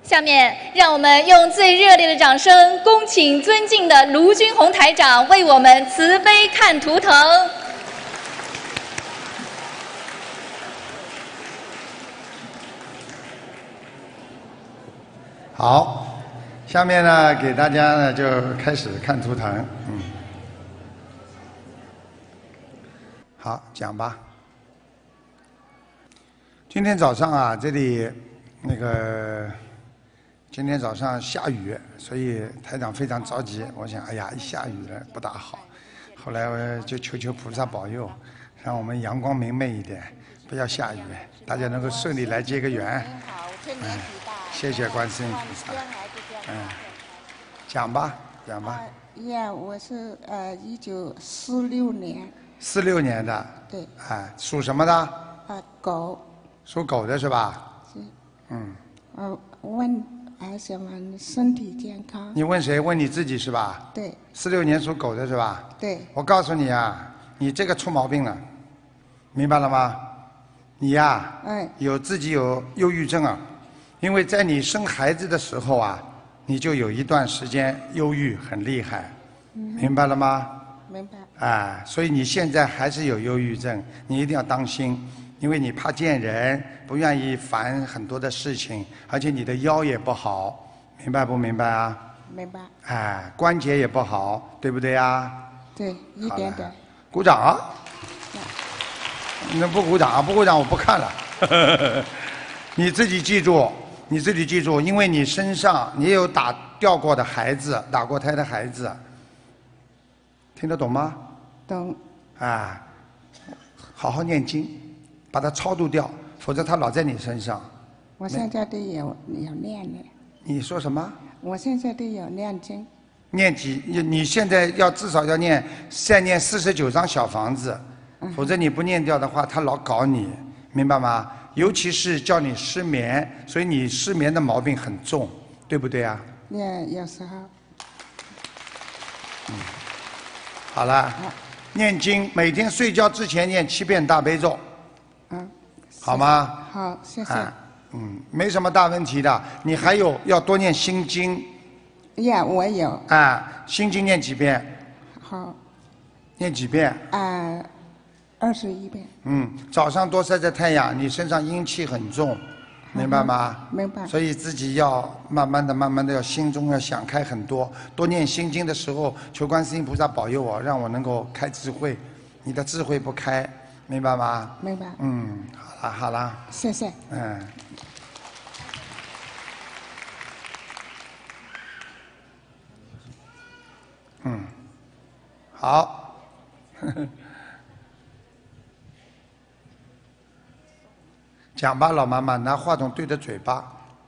下面，让我们用最热烈的掌声，恭请尊敬的卢军红台长为我们慈悲看图腾。 好，下面呢，给大家呢就开始看图腾。好，讲吧。今天早上啊，这里今天早上下雨，所以台长非常着急。我想，哎呀，一下雨了不大好。后来我就求菩萨保佑，让我们阳光明媚一点，不要下雨，大家能够顺利来结个缘。谢谢观世音菩萨。讲吧，讲吧。 我是1946年。 46年的。 对。 属什么的？ 狗。 属狗的是吧？ 是。想问身体健康。 你问谁？问你自己是吧？ 对。 46年属狗的是吧？ 对。 我告诉你啊，你这个出毛病了，明白了吗？你呀，自己有忧郁症啊，因为在你生孩子的时候啊，你就有一段时间忧郁很厉害，明白了吗？ 明白。 所以你现在还是有忧郁症，你一定要当心，因为你怕见人，不愿意烦很多的事情，而且你的腰也不好，明白不明白啊？ 明白。 关节也不好，对不对呀？ 对，一点点。 鼓掌啊！那不鼓掌啊？不鼓掌我不看了。你自己记住，因为你身上你有掉过的孩子，打过胎的孩子，听得懂吗？ 懂。 好好念经，把它超度掉，否则它老在你身上。 我现在都有念呢。 你说什么？ 我现在都有念经。 你现在至少要再念49张小房子，否则你不念掉的话，他老搞你，明白吗？尤其是叫你失眠，所以你失眠的毛病很重，对不对啊？ 有时候。 好了，念经，每天睡觉之前念7遍大悲咒。好吗？ 好，谢谢。 没什么大问题的。你还有要多念心经。 我有。 心经念几遍？ 好。 念几遍 ？21遍。 早上多晒晒太阳，你身上阴气很重，明白吗？ 明白。 所以自己要慢慢的要心中要想开很多，多念心经的时候，求观世音菩萨保佑我，让我能够开智慧。你的智慧不开，明白吗？ 明白。 好了。 谢谢。 好。讲吧，老妈妈，拿话筒对着嘴巴。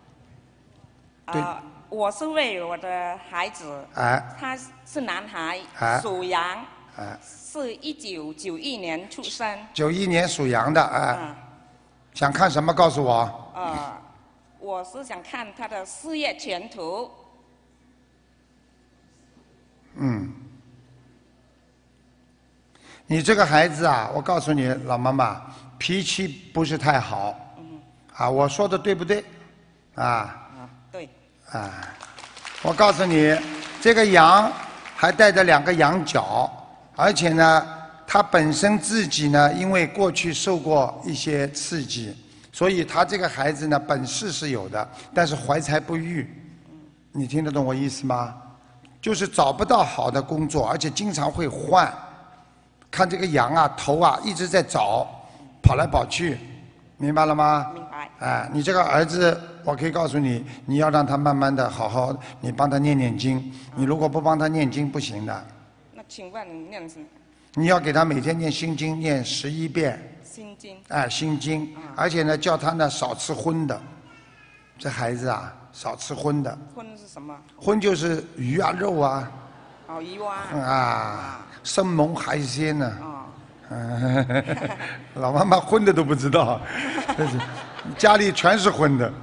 我是为我的孩子，他是男孩，属羊，是1991年出生。 91年属羊的，想看什么？告诉我。 我是想看他的事业前途。 你这个孩子啊，我告诉你，老妈妈，脾气不是太好。我说的对不对？ 对。 我告诉你，这个羊还带着2个羊角，而且呢，他本身自己呢，因为过去受过一些刺激，所以他这个孩子呢，本事是有的，但是怀才不遇。你听得懂我意思吗？就是找不到好的工作，而且经常会换。看这个羊啊，头啊一直在找，跑来跑去，明白了吗？ 明白。 你这个儿子，我可以告诉你，你要让他慢慢的好好，你帮他念念经。你如果不帮他念经，不行的。 那请问念什么？ 你要给他每天念心经，念11遍。 心经。 心经，而且呢，叫他呢少吃荤的。这孩子啊，少吃荤的。 荤是什么？ 荤就是鱼啊、肉啊。 鱼啊。 生猛海鲜呢。老妈妈荤的都不知道，家里全是荤的。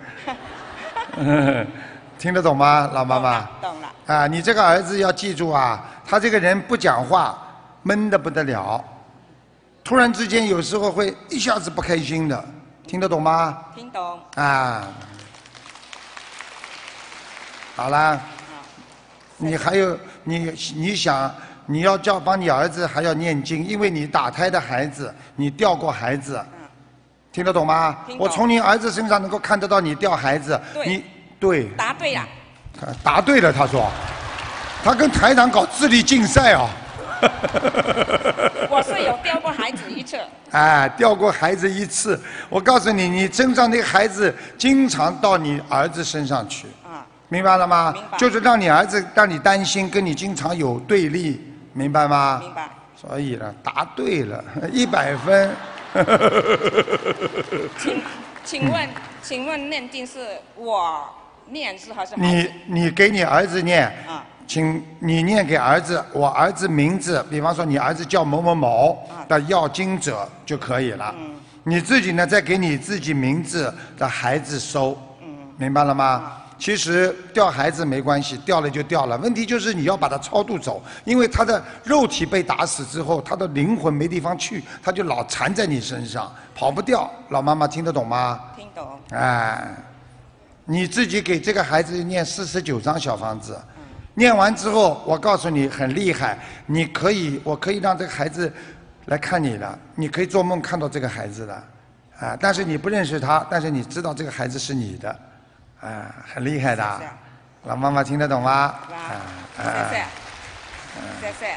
听得懂吗，老妈妈？ 懂了。 你这个儿子要记住啊，他这个人不讲话，闷得不得了，突然之间有时候会一下子不开心的，听得懂吗？ 听懂。 好啦。你还有你想你要帮你儿子还要念经，因为你打胎的孩子，你掉过孩子，听得懂吗？我从你儿子身上能够看得到你掉孩子，你对。 答对了。 答对了，他说，他跟台长搞智力竞赛啊。 我是有掉过孩子一次。 哎，掉过孩子一次，我告诉你，你身上那个孩子经常到你儿子身上去。明白了吗？ 明白。 就是让你儿子让你担心，跟你经常有对立，明白吗？ 明白。 所以呢，答对了，100分。 请问念经是我念是还是孩子？ 你给你儿子念。请你念给儿子，我儿子名字，比方说你儿子叫某某某的要经者就可以了。你自己呢，再给你自己名字的孩子收。明白了吗？其实掉孩子没关系，掉了就掉了。问题就是你要把他超度走，因为他的肉体被打死之后，他的灵魂没地方去，他就老缠在你身上，跑不掉。老妈妈听得懂吗？ 听懂。 哎，你自己给这个孩子念49张小房子，念完之后，我告诉你很厉害，我可以让这个孩子来看你的，你可以做梦看到这个孩子的，啊，但是你不认识他，但是你知道这个孩子是你的。很厉害的，老妈妈听得懂吗？ 谢谢，谢谢。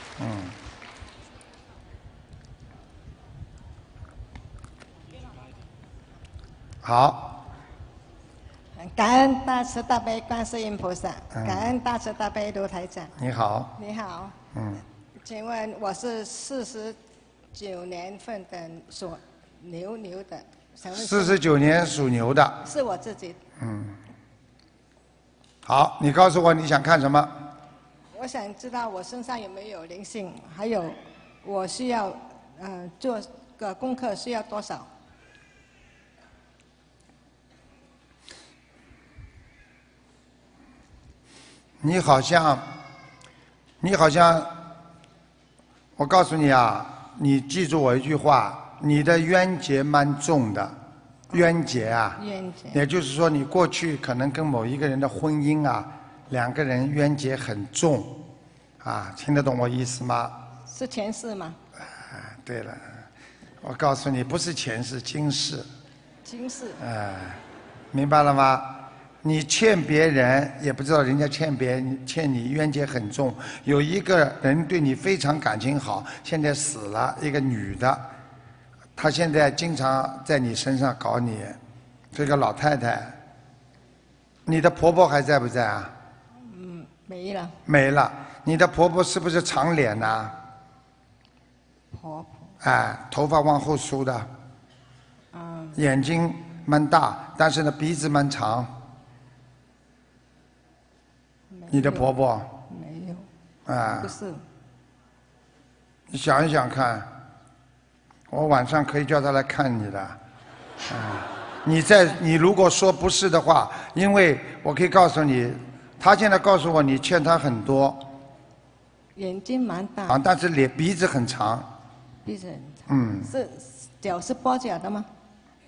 好。 感恩大慈大悲观世音菩萨，感恩大慈大悲卢台长。 你好。 你好。请问我是49年份的属牛的。 49年属牛的。 是我自己。 好，你告诉我你想看什么？ 我想知道我身上有没有灵性，还有我需要做个功课需要多少？ 你好像，我告诉你啊，你记住我一句话。你的冤结蛮重的，冤结啊，也就是说你过去可能跟某一个人的婚姻啊，2个人冤结很重，啊，听得懂我意思吗？ 是前世吗？ 对了，我告诉你，不是前世，今世。 今世。 明白了吗？你欠别人，也不知道人家欠你，冤结很重。有一个人对你非常感情好，现在死了，一个女的。她现在经常在你身上搞你，这个老太太。你的婆婆还在不在啊？ 没了。 没了。你的婆婆是不是长脸呐？ 婆婆。 头发往后梳的。眼睛蛮大，但是呢鼻子蛮长。你的婆婆？ 没有。不是。 你想一想看。我晚上可以叫他来看你的，你如果说不是的话，因为我可以告诉你，他现在告诉我你欠他很多。 眼睛蛮大。 但是鼻子很长。 鼻子很长。是脚是跛脚的吗？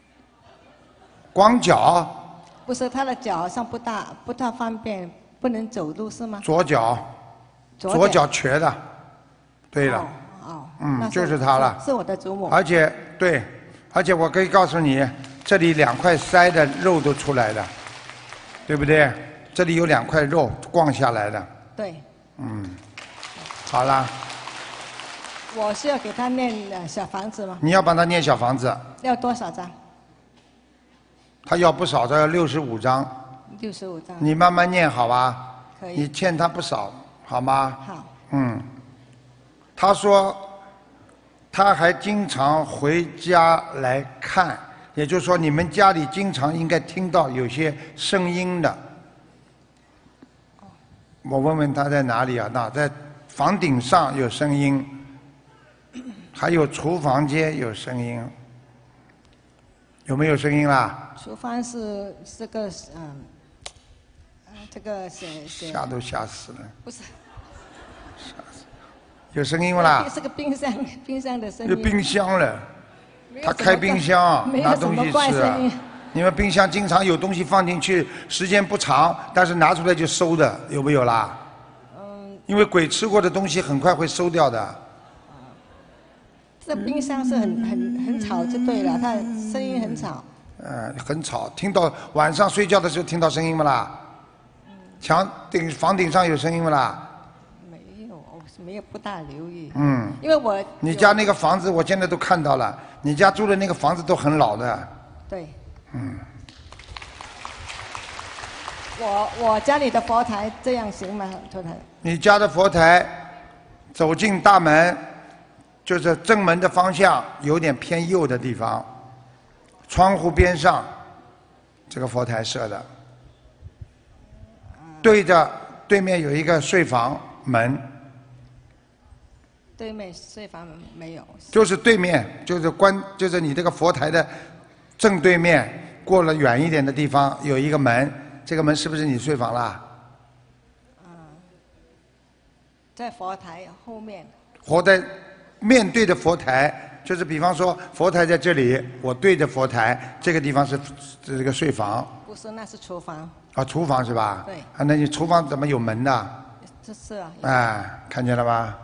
光脚？ 不是，他的脚好像不大方便，不能走路是吗？ 左脚瘸的。对了。就是他了。 是我的祖母。 而且我可以告诉你，这里2块腮的肉都出来了，对不对？这里有2块肉逛下来的。 对。 好了。 我需要给他念小房子吗？ 你要帮他念小房子。 要多少张？ 他要不少，他要65张。 65张。 你慢慢念好吧？ 可以。 你欠他不少，好吗？ 好。 他说，他还经常回家来看，也就是说，你们家里经常应该听到有些声音的。我问问他在哪里啊？在房顶上有声音，还有厨房间有声音，有没有声音啦？ 厨房是个这个吓都吓死了。 不是。 有声音不啦？ 是个冰箱的声音。 有冰箱了，他开冰箱拿东西吃啊。 你们冰箱经常有东西放进去，时间不长，但是拿出来就馊的，有没有啦？因为鬼吃过的东西很快会馊掉的。 这冰箱是很吵就对了，它声音很吵。 很吵，听到晚上睡觉的时候听到声音吗啦？房顶上有声音吗啦？ 没有，我没有不大留意。 因为你家那个房子我现在都看到了，你家住的那个房子都很老的。 对。我家里的佛台这样行吗？佛台。你家的佛台，走进大门，就是正门的方向有点偏右的地方，窗户边上，这个佛台设的，对面有一个睡房门。 对面睡房门没有。 就是对面，就是你这个佛台的正对面，过了远一点的地方有一个门。这个门是不是你睡房啦？ 在佛台后面。 佛台面对的佛台，就是比方说佛台在这里，我对着佛台，这个地方是这个睡房。 不是，那是厨房。 厨房是吧？ 对。 那你厨房怎么有门的？ 这是啊。 看见了吧？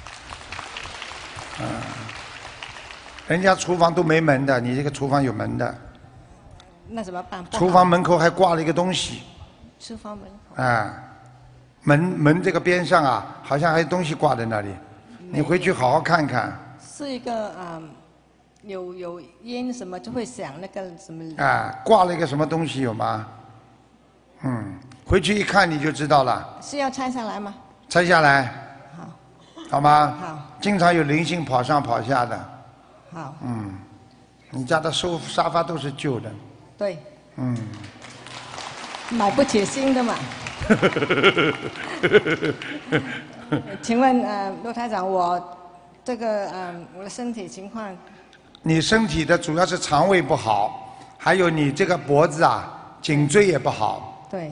人家厨房都没门的，你这个厨房有门的。 那怎么办？ 厨房门口还挂了一个东西。 厨房门口。 门这个边上好像还有东西挂在那里，你回去好好看看。 是一个有烟什么就会响那个什么。 挂了一个什么东西有吗？回去一看你就知道了。 是要拆下来吗？ 拆下来。 好。 好吗？ 好。 经常有灵性跑上跑下的。 好。 你家的沙发都是旧的。 对。买不起新的嘛。请问陆台长，我这个我的身体情况。 你身体的主要是肠胃不好，还有你这个脖子颈椎也不好。 对。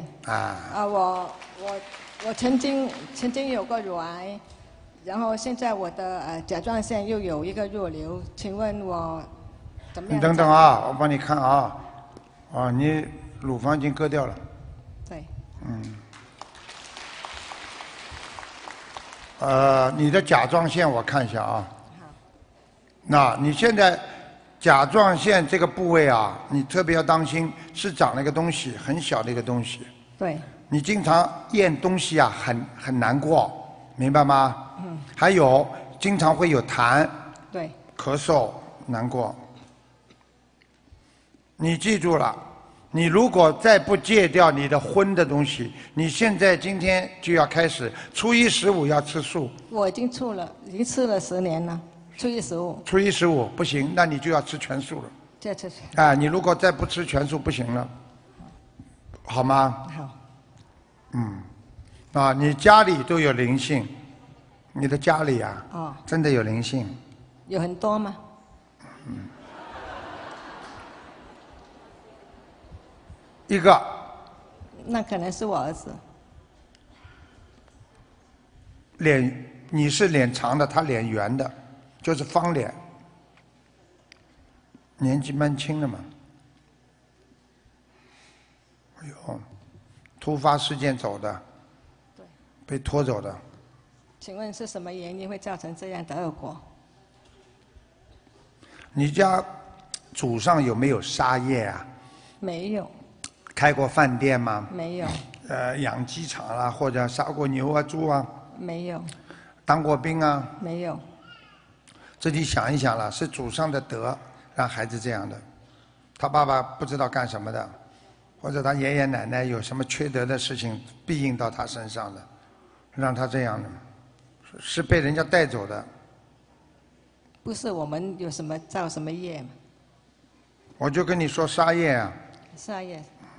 我曾经有过乳癌，然后现在我的甲状腺又有一个弱瘤，请问我怎么样？ 你等等我帮你看你乳房已经割掉了。 对。 你的甲状腺我看一下好。 那你现在甲状腺这个部位你特别要当心，是长了一个东西，很小的一个东西。 对。 你经常咽东西很难过，明白吗？还有经常会有痰。 对。 咳嗽难过。你记住了，你如果再不戒掉你的荤的东西，你现在今天就要开始，初一十五要吃素。 我已经吃了10年了，初一十五。初一十五不行，那你就要吃全素了。 再吃。 你如果再不吃全素不行了，好吗？ 好。 你家里都有灵性，你的家里真的有灵性。 有很多吗？ 一个。 那可能是我儿子。 你是脸长的，他脸圆的，就是方脸，年纪蛮轻的嘛。突发事件走的。 对。 被拖走的。 请问是什么原因会造成这样的恶果？ 你家祖上有没有杀业没有。 开过饭店吗？ 没有。 养鸡场啦，或者杀过牛猪没有。 当过兵没有。 自己想一想了，是祖上的德让孩子这样的，他爸爸不知道干什么的，或者他爷爷奶奶有什么缺德的事情必应到他身上的，让他这样的，是被人家带走的。 不是我们有什么造什么业吗？ 我就跟你说杀业杀业。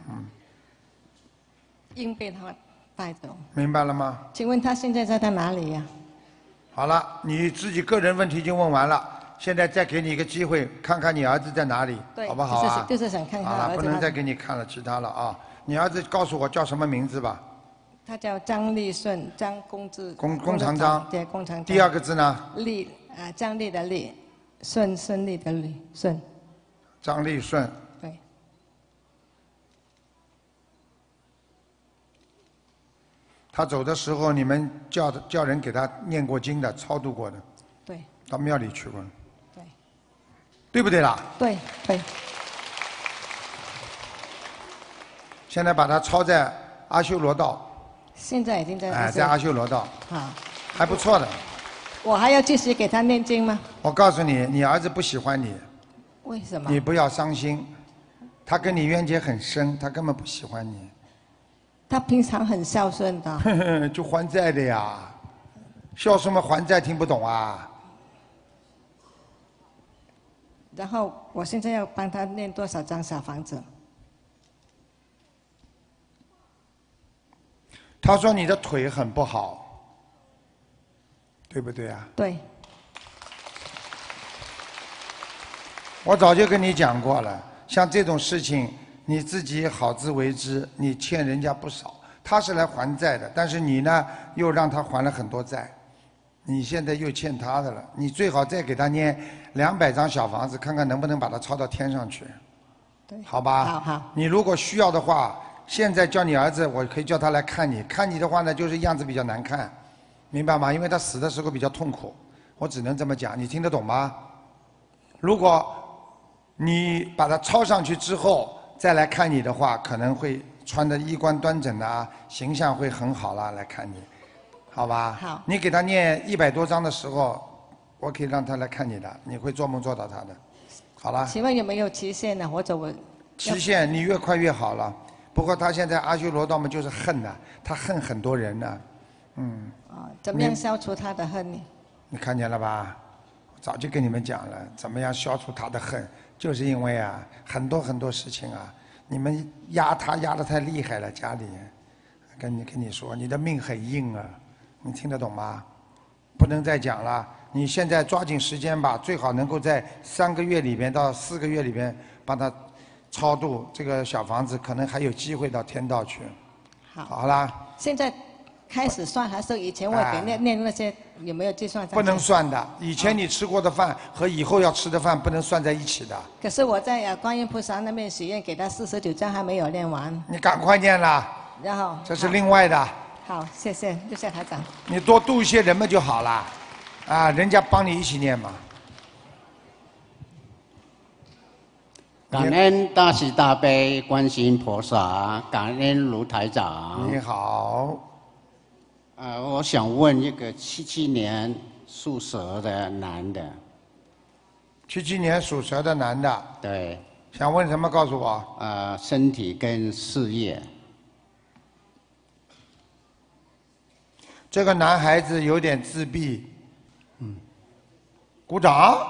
应被他带走。 明白了吗？ 请问他现在在哪里呀？ 好了，你自己个人问题已经问完了，现在再给你一个机会，看看你儿子在哪里，好不好就是想看看好了，不能再给你看了其他了你儿子告诉我叫什么名字吧？ 他叫张立顺，张公字。 弓长张。 对，弓长张。 第二个字呢？ 立张立的立，顺利的立，顺。 张立顺。 对。 他走的时候，你们叫人给他念过经的，超度过的。 对。 到庙里去过。 对。 对不对啦？ 对对。 现在把他抄在阿修罗道。 现在已经在。 在阿修罗道。 好。 还不错的。 我还要继续给他念经吗？ 我告诉你，你儿子不喜欢你。 为什么？ 你不要伤心，他跟你冤结很深，他根本不喜欢你。 他平常很孝顺的。 就还债的呀，孝顺嘛还债听不懂啊？ 然后我现在要帮他念多少张小房子？ 他说你的腿很不好，对不对啊？ 对。 我早就跟你讲过了，像这种事情你自己好自为之，你欠人家不少，他是来还债的，但是你呢又让他还了很多债，你现在又欠他的了，你最好再给他念200张小房子，看看能不能把他抄到天上去。 对。 好吧。 好好。 你如果需要的话，现在叫你儿子，我可以叫他来看你，看你的话呢，就是样子比较难看，明白吗？因为他死的时候比较痛苦，我只能这么讲，你听得懂吗？如果你把它抄上去之后再来看你的话，可能会穿得衣冠端正啊，形象会很好啦，来看你，好吧？ 好。 你给他念100多章的时候，我可以让他来看你的，你会做梦做到他的，好了。 请问有没有期限呢？或者我？ 期限你越快越好了。不过他现在阿修罗道嘛，就是恨呐，他恨很多人呢， 怎么样消除他的恨呢？ 你看见了吧？早就跟你们讲了，怎么样消除他的恨？就是因为啊，很多事情啊，你们压他压得太厉害了，家里，跟你说，你的命很硬啊，你听得懂吗？不能再讲了，你现在抓紧时间吧，最好能够在3个月里边到4个月里边帮他超度这个小房子，可能还有机会到天道去。好啦。 现在开始算还是以前我给念那些有没有计算上去？ 不能算的，以前你吃过的饭和以后要吃的饭不能算在一起的。 可是我在观音菩萨那边许愿，给他49章还没有念完。 你赶快念了。 然后。 这是另外的。 好，谢谢台长。 你多度一些人们就好了，啊，人家帮你一起念嘛。 感恩大慈大悲观世音菩萨，感恩卢台长。 你好。 我想问一个77年属蛇的男的。 77年属蛇的男的。 对。 想问什么？告诉我。 身体跟事业。 这个男孩子有点自闭。鼓掌。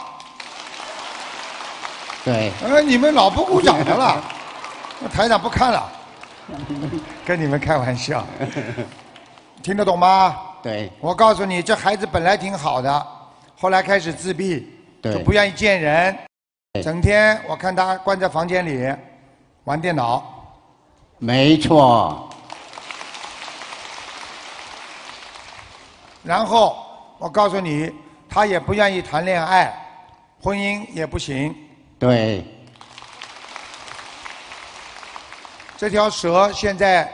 对。 你们老不鼓掌的了，那台长不看了。跟你们开玩笑。听得懂吗？ 对。 我告诉你，这孩子本来挺好的，后来开始自闭，就不愿意见人，整天我看他关在房间里玩电脑。 没错。 然后我告诉你，他也不愿意谈恋爱，婚姻也不行。 对。 这条蛇现在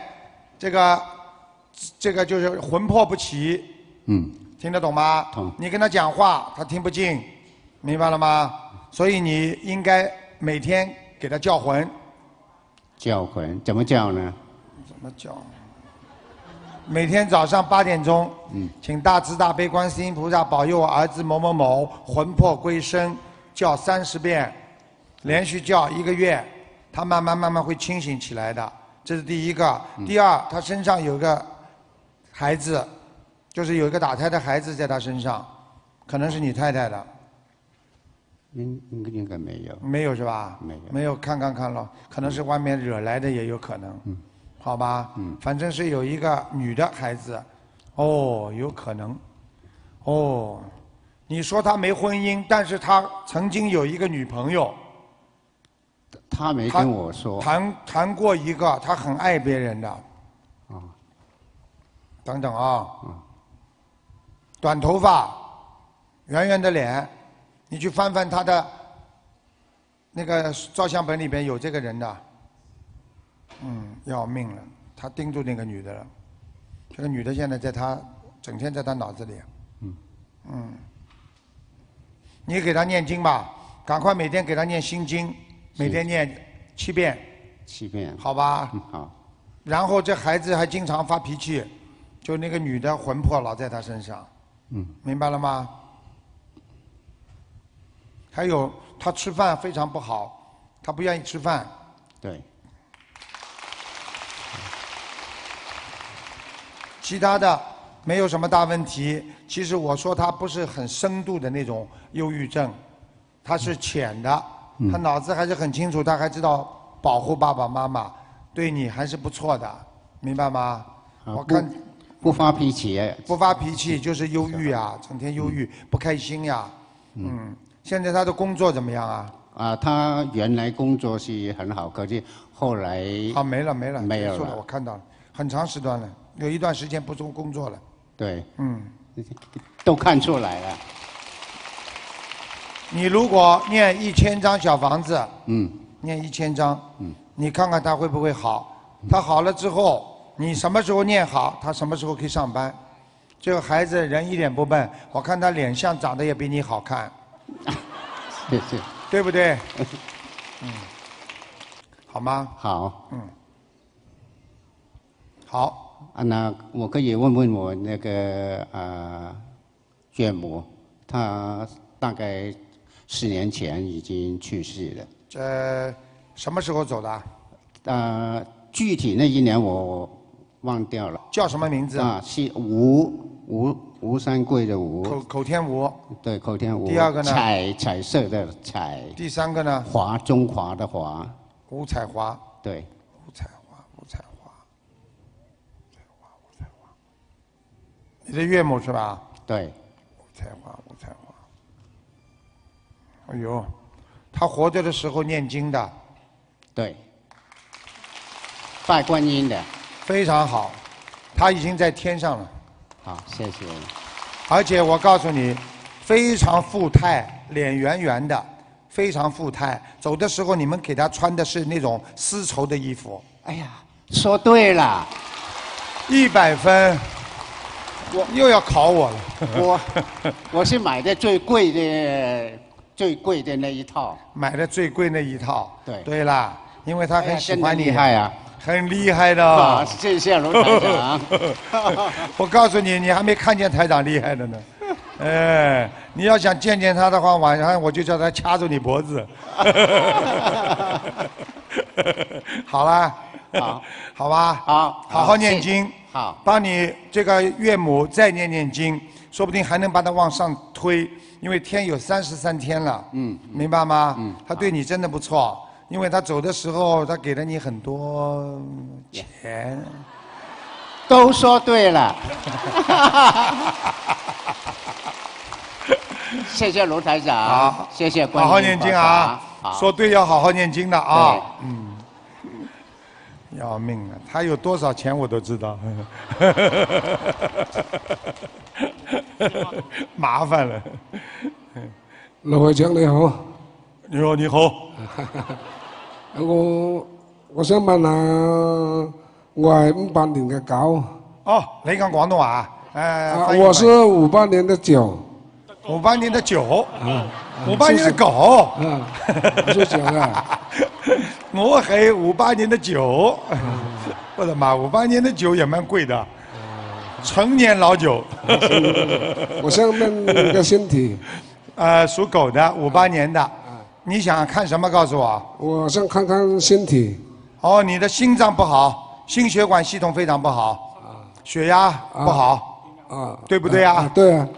这个就是魂魄不齐。听得懂吗？ 懂。 你跟他讲话，他听不进，明白了吗？所以你应该每天给他叫魂。 叫魂怎么叫呢？ 怎么叫？每天早上8点钟，请大慈大悲观世音菩萨保佑我儿子某某某魂魄归身，叫30遍，连续叫1个月，他慢慢会清醒起来的。这是第一个。第二，他身上有个孩子，就是有一个打胎的孩子在他身上，可能是你太太的。 应该没有。 没有是吧？ 没有。 没有，看了，可能是外面惹来的也有可能。好吧。反正是有一个女的孩子。哦，有可能。哦，你说他没婚姻，但是他曾经有一个女朋友。 他没跟我说。 谈过一个，他很爱别人的。等等啊。短头发，圆圆的脸，你去翻翻他的那个照相本里边有这个人的。要命了，他盯住那个女的了。 这个女的现在整天在他脑子里。你给他念经吧，赶快每天给他念心经，每天念7遍。 7遍。 好吧。 好。 然后这孩子还经常发脾气，就那个女的魂魄老在他身上。明白了吗？还有他吃饭非常不好，他不愿意吃饭。 对。 其他的没有什么大问题。其实我说他不是很深度的那种忧郁症，他是浅的，他脑子还是很清楚，他还知道保护爸爸妈妈，对你还是不错的，明白吗？我看不发脾气。 不发脾气就是忧郁啊，整天忧郁，不开心呀。现在他的工作怎么样啊？ 他原来工作是很好，可是后来没了， 没有了，我看到了，很长时段了，有一段时间不做工作了。 对。都看出来了。 你如果念1000张小房子，念1000张，你看看他会不会好？他好了之后，你什么时候念好，他什么时候可以上班。这个孩子人一点不笨，我看他脸相长得也比你好看。 是。 对不对？好吗？ 好。 好。 那我可以问问我那个岳母，她大概10年前已经去世了。 什么时候走的？ 具体那一年我忘掉了。 叫什么名字？ 是吴三桂的吴。 口天吴。 对，口天吴。 第二个呢？ 彩色的彩。 第3个呢？ 华，中华的华。 吴彩华。 对。 吴彩华。你的岳母是吧？ 对。 吴彩华。哎呦，他活着的时候念经的。 对。拜观音的。 非常好，他已经在天上了。 好，谢谢。 而且我告诉你，非常富态，脸圆圆的，非常富态。走的时候，你们给他穿的是那种丝绸的衣服。 哎呀，说对了 ，100分。我又要考我了。 我是买的最贵的那一套。 买的最贵那一套。 对。 对了，因为他很喜欢你。 厉害啊！ 很厉害的。 谢谢卢台长。 我告诉你，你还没看见台长厉害的呢。你要想见见他的话，晚上我就叫他掐住你脖子。好了。好吧。好好念经。 好。 帮你这个岳母再念念经，说不定还能把他往上推，因为天有33天了。明白吗？他对你真的不错。因为他走的时候，他给了你很多钱。 都说对了。谢谢卢台长。 好， 谢谢观音。 好好念经啊！说对要好好念经的啊。要命了，他有多少钱我都知道。麻烦了。 卢会长你好。 你好。 我想問下，我係58年嘅狗。 你講廣東話我是58年的酒。 58年的酒。58年的狗。 我是酒啊。 我係58年的酒。我的媽，58年的酒也蠻貴的，成年老酒。 我想問個身體。 屬狗的，58年的。你想看什麼？告訴我。 我想看看身體。 你的心臟不好，心血管系統非常不好，血壓不好，對不對啊？ 對啊。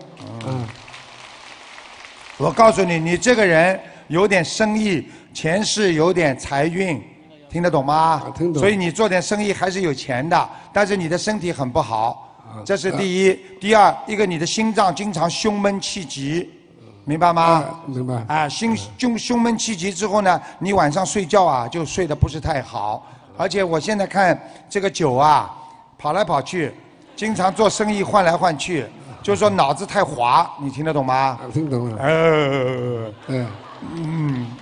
我告訴你，你這個人有點生意，前世有點財運，聽得懂嗎？ 聽懂。 所以你做點生意還是有錢的，但是你的身體很不好，這是第一。第二，一個你的心臟經常胸悶氣急。明白嗎？ 明白。 胸悶氣急之後呢，你晚上睡覺啊就睡得不是太好，而且我現在看這個酒啊，跑來跑去，經常做生意換來換去，就是說腦子太滑，你聽得懂嗎？ 聽懂了。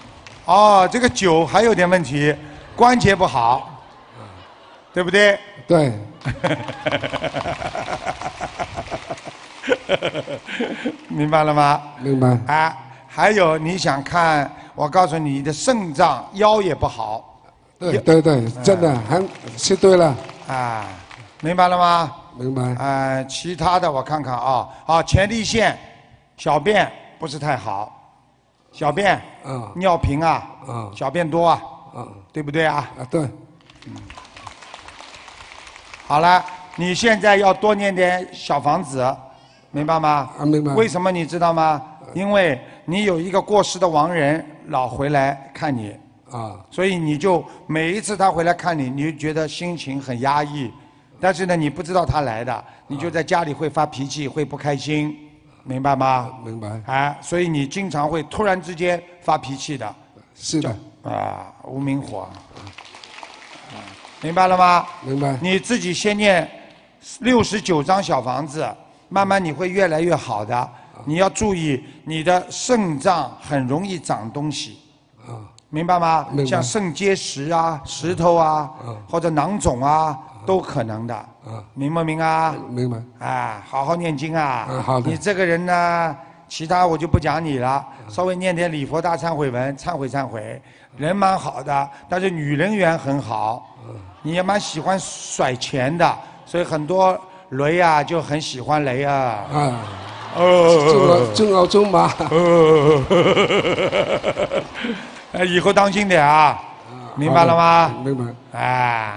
這個酒還有點問題，關節不好，對不對？ 对。 明白了吗？ 明白。 啊，还有你想看，我告诉你，你的肾脏、腰也不好。 对对对，真的，是对了。 啊，明白了吗？ 明白。 其他的我看看啊，前列腺、小便不是太好，小便，尿频啊，小便多啊，对不对啊？ 对。 好了，你现在要多念点小房子，明白吗？ 明白。 为什么你知道吗？因为你有一个过世的亡人老回来看你，所以你就每一次他回来看你，你就觉得心情很压抑。但是呢，你不知道他来的，你就在家里会发脾气，会不开心，明白吗？ 明白。 所以你经常会突然之间发脾气的。 是的。 无名火。明白了吗？ 明白。 你自己先念69张小房子，慢慢你会越来越好的。你要注意，你的肾脏很容易长东西。明白吗？ 明白。 像肾结石啊、石头啊，或者囊肿啊，都可能的。明不明啊？ 明白。 好好念经啊。 好的。 你这个人呢，其他我就不讲你了，稍微念点礼佛大忏悔文，忏悔忏悔。人蛮好的，但是女人缘很好。你也蛮喜欢甩钱的，所以很多雷啊就很喜欢雷啊。 中澳嘛。 以后当心点啊，明白了吗？ 明白。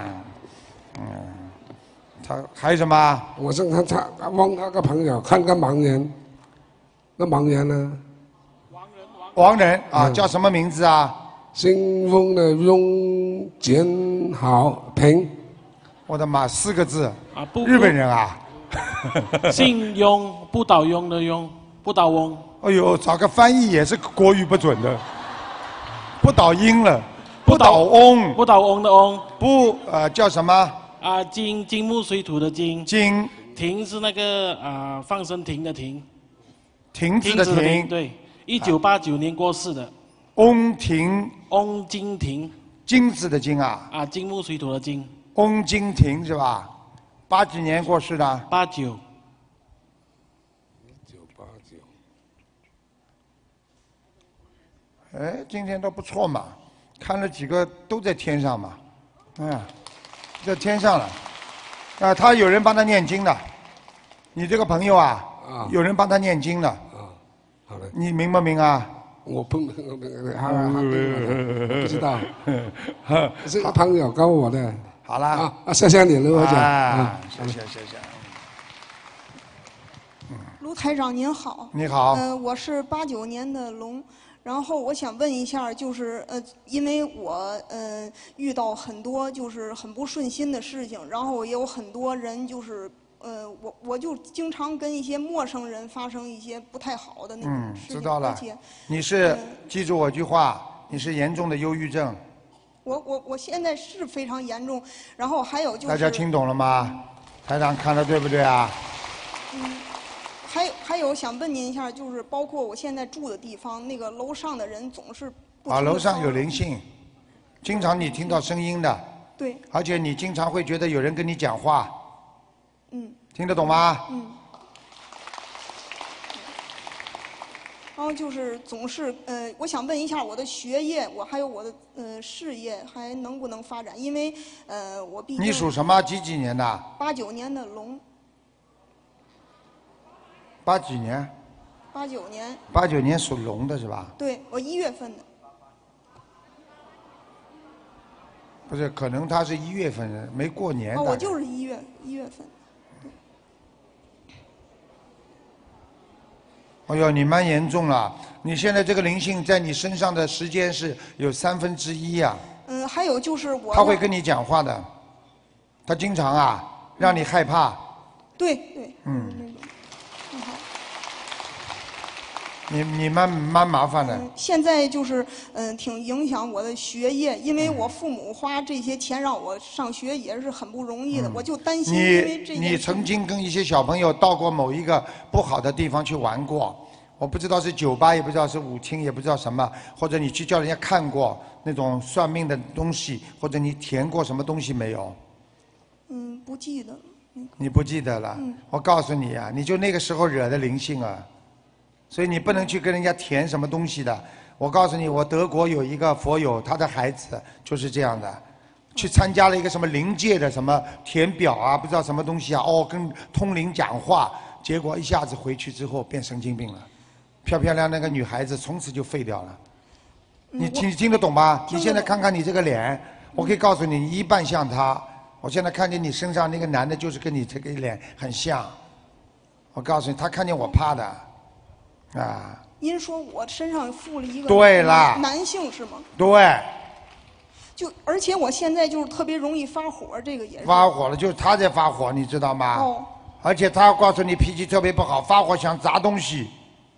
他还有什么？ 我是他帮他个朋友看个盲人，那盲人呢？ 王人啊，叫什么名字啊？ 姓翁的翁，简好平。 我的妈，4个字啊！日本人啊。 姓翁，不倒翁的翁，不倒翁。 哎呦，找个翻译也是国语不准的，不倒音了，不倒翁， 不倒翁的翁。 不叫什么？ 金木水土的金。 金。 亭是那个放生亭的亭。 亭子的亭。 对，1989年过世的。 翁亭。 翁金亭。 金子的金啊。 金木水土的金。 翁金亭是吧？8几年过世的 ？89。 今天都不错嘛，看了几个都在天上嘛，在天上了。他有人帮他念经的，你这个朋友有人帮他念经的。 好的。 你明不明啊？ 我不知道，是个朋友告我的。 好啦， 谢谢你，卢台长。 谢谢。 卢台长您好。 你好。 我是89年的龙，然后我想问一下，就是因为我遇到很多就是很不顺心的事情，然后也有很多人就是我就经常跟一些陌生人发生一些不太好的那种事情。知道了。 你是记住我句话，你是严重的忧郁症。 我现在是非常严重，然后还有就是。 大家听懂了吗？台长看的对不对啊？ 还有想问您一下，就是包括我现在住的地方，那个楼上的人总是不。 楼上有灵性，经常你听到声音的。 对。 而且你经常会觉得有人跟你讲话。听得懂吗？然后就是总是我想问一下我的学业，我还有我的事业还能不能发展？因为我毕竟。你属什么？几年的 ？89年的龙。 8几年 ？89年。 89年属龙的是吧？ 对，我1月份的。 不是，可能他是1月份的，没过年。 我就是1月份。 哎呦，你蛮严重了！你现在这个灵性在你身上的时间是有1/3呀。 还有就是我。 他会跟你讲话的，他经常让你害怕。 对。 你蛮麻烦的。 现在就是挺影响我的学业，因为我父母花这些钱让我上学也是很不容易的，我就担心因为这件事。你曾经跟一些小朋友到过某一个不好的地方去玩过，我不知道是酒吧，也不知道是舞厅，也不知道什么，或者你去叫人家看过那种算命的东西，或者你填过什么东西没有？ 不记得了。 你不记得了？我告诉你啊，你就那个时候惹的灵性啊，所以你不能去跟人家填什么东西的。我告诉你，我德国有一个佛友，他的孩子就是这样的，去参加了一个什么灵界的什么填表啊，不知道什么东西啊，跟通灵讲话，结果一下子回去之后变神经病了，漂漂亮那个女孩子从此就废掉了。你听得懂吗？你现在看看你这个脸，我可以告诉你，你一半像他。我现在看见你身上那个男的，就是跟你这个脸很像。我告诉你，他看见我怕的，啊。 您说我身上附了一个对了男性是吗？ 对。 而且我现在就是特别容易发火，这个也是。 发火了，就是他在发火，你知道吗？而且他告诉你脾气特别不好，发火想砸东西，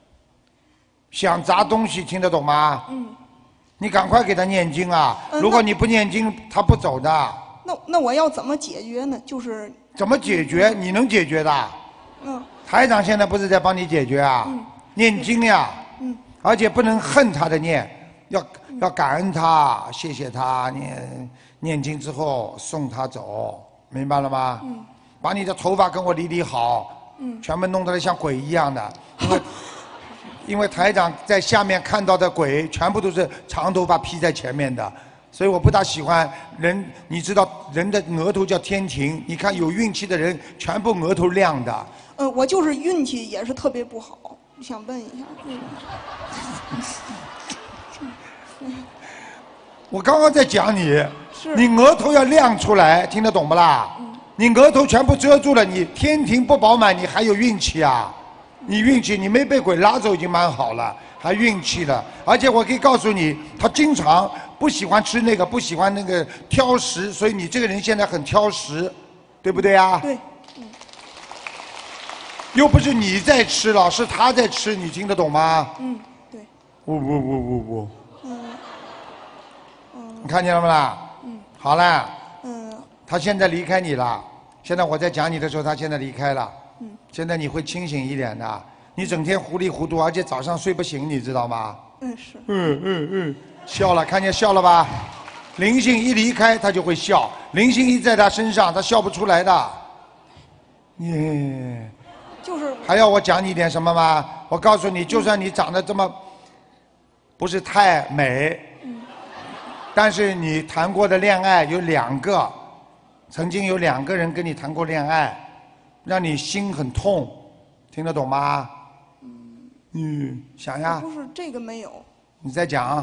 听得懂吗？你赶快给他念经啊！如果你不念经，他不走的。 那我要怎么解决呢？就是怎么解决？你能解决的？台长现在不是在帮你解决啊？念经呀。而且不能恨他的念，要感恩他，谢谢他。念经之后送他走，明白了吗？把你的头发跟我理好，全部弄得像鬼一样的，因为台长在下面看到的鬼全部都是长头发披在前面的。所以我不大喜欢人，你知道人的额头叫天庭，你看有运气的人全部额头亮的。 我就是运气也是特别不好，想问一下。 我刚刚在讲你，你额头要亮出来，听得懂不啦？你额头全部遮住了，你天庭不饱满，你还有运气啊？你运气，你没被鬼拉走已经蛮好了，还运气了。而且我可以告诉你，他经常不喜欢吃那个，不喜欢那个，挑食，所以你这个人现在很挑食，对不对啊？ 对。 又不是你在吃了，是他在吃，你听得懂吗？ 对。 我。你看见了没啦？好了。他现在离开你了。现在我在讲你的时候，他现在离开了。现在你会清醒一点的。你整天糊里糊涂，而且早上睡不醒，你知道吗？ 是。 笑了，看见笑了吧？灵性一离开，他就会笑；灵性一在他身上，他笑不出来的。 就是还要我讲你点什么吗？我告诉你，就算你长得这么不是太美，但是你谈过的恋爱有2个，曾经有2个人跟你谈过恋爱，让你心很痛，听得懂吗？想呀。 不是这个没有。 你再讲。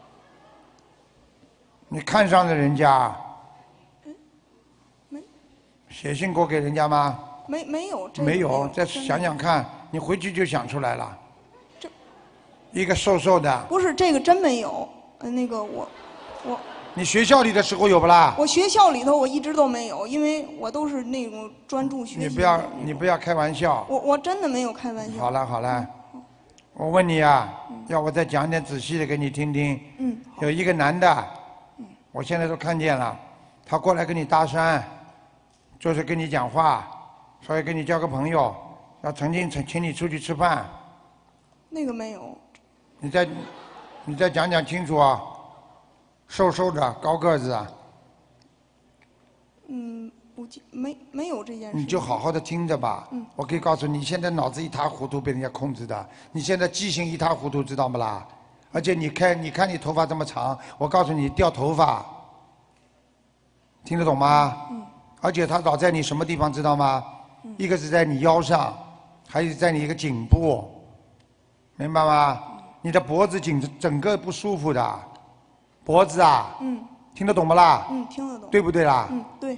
你看上了人家？ 没。 写信过给人家吗？ 没有。 没有，再想想看，你回去就想出来了。一个瘦瘦的。 不是这个真没有，那个我。 你学校里的时候有不啦？ 我学校里头我一直都没有，因为我都是那种专注学习。 你不要开玩笑。 我真的没有开玩笑。 好了，我问你啊，要我再讲点仔细的给你听听。有一个男的，我现在都看见了，他过来跟你搭讪，就是跟你讲话，所以跟你交个朋友，要曾经请你出去吃饭。 那个没有。 你再讲清楚啊。瘦瘦的，高个子啊。 没有这件事。 你就好好的听着吧。我可以告诉你，现在脑子一塌糊涂，被人家控制的。你现在记性一塌糊涂，知道不啦？而且你看你头发这么长，我告诉你掉头发，听得懂吗？而且他老在你什么地方知道吗？一个是在你腰上，还有在你一个颈部，明白吗？你的脖子整个不舒服的。脖子啊，听得懂不啦？ 听得懂。 对不对啦？ 对。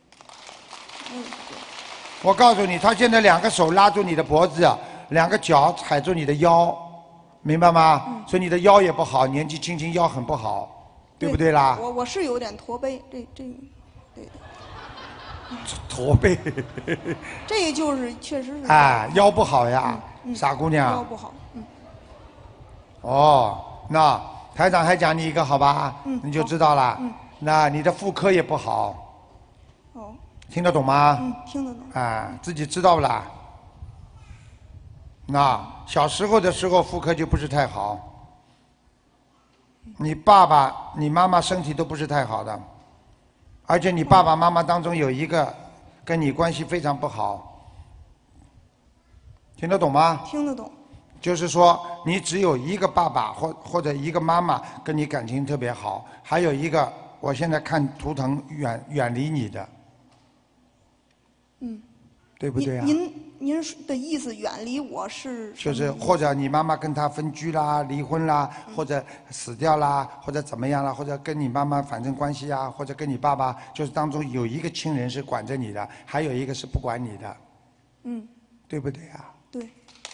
我告诉你，他现在2个手拉住你的脖子，2个脚踩住你的腰，明白吗？所以你的腰也不好，年纪轻轻腰很不好，对不对啦？ 我是有点驼背，这对。 驼背。 这个就是确实是。 腰不好呀，傻姑娘。 腰不好。 那。台长还讲你一个好吧？你就知道了。那你的妇科也不好。听得懂吗？ 听得懂。 自己知道不啦？那小时候的时候妇科就不是太好。你爸爸、你妈妈身体都不是太好的， 而且你爸爸妈妈当中有一个跟你关系非常不好，听得懂吗？ 听得懂。 就是说，你只有一个爸爸或者一个妈妈跟你感情特别好，还有一个，我现在看图腾远离你的，对不对啊？ 您的意思远离我是？ 就是或者你妈妈跟他分居啦、离婚啦，或者死掉啦，或者怎么样啦，或者跟你妈妈反正关系啊，或者跟你爸爸就是当中有一个亲人是管着你的，还有一个是不管你的，对不对啊？ 对。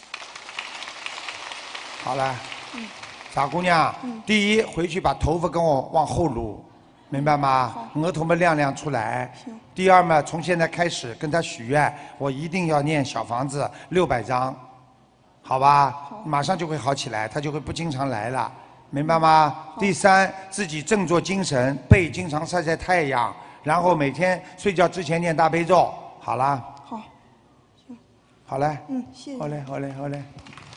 好了，傻姑娘，第一回去把头发跟我往后撸，明白吗？额头嘛亮亮出来。第二嘛，从现在开始跟他许愿，我一定要念小房子600张，好吧？马上就会好起来，他就会不经常来了，明白吗？第三，自己振作精神，背经常晒晒太阳，然后每天睡觉之前念大悲咒，好啦。 好。 好嘞。 谢谢。 好嘞，好嘞，好嘞。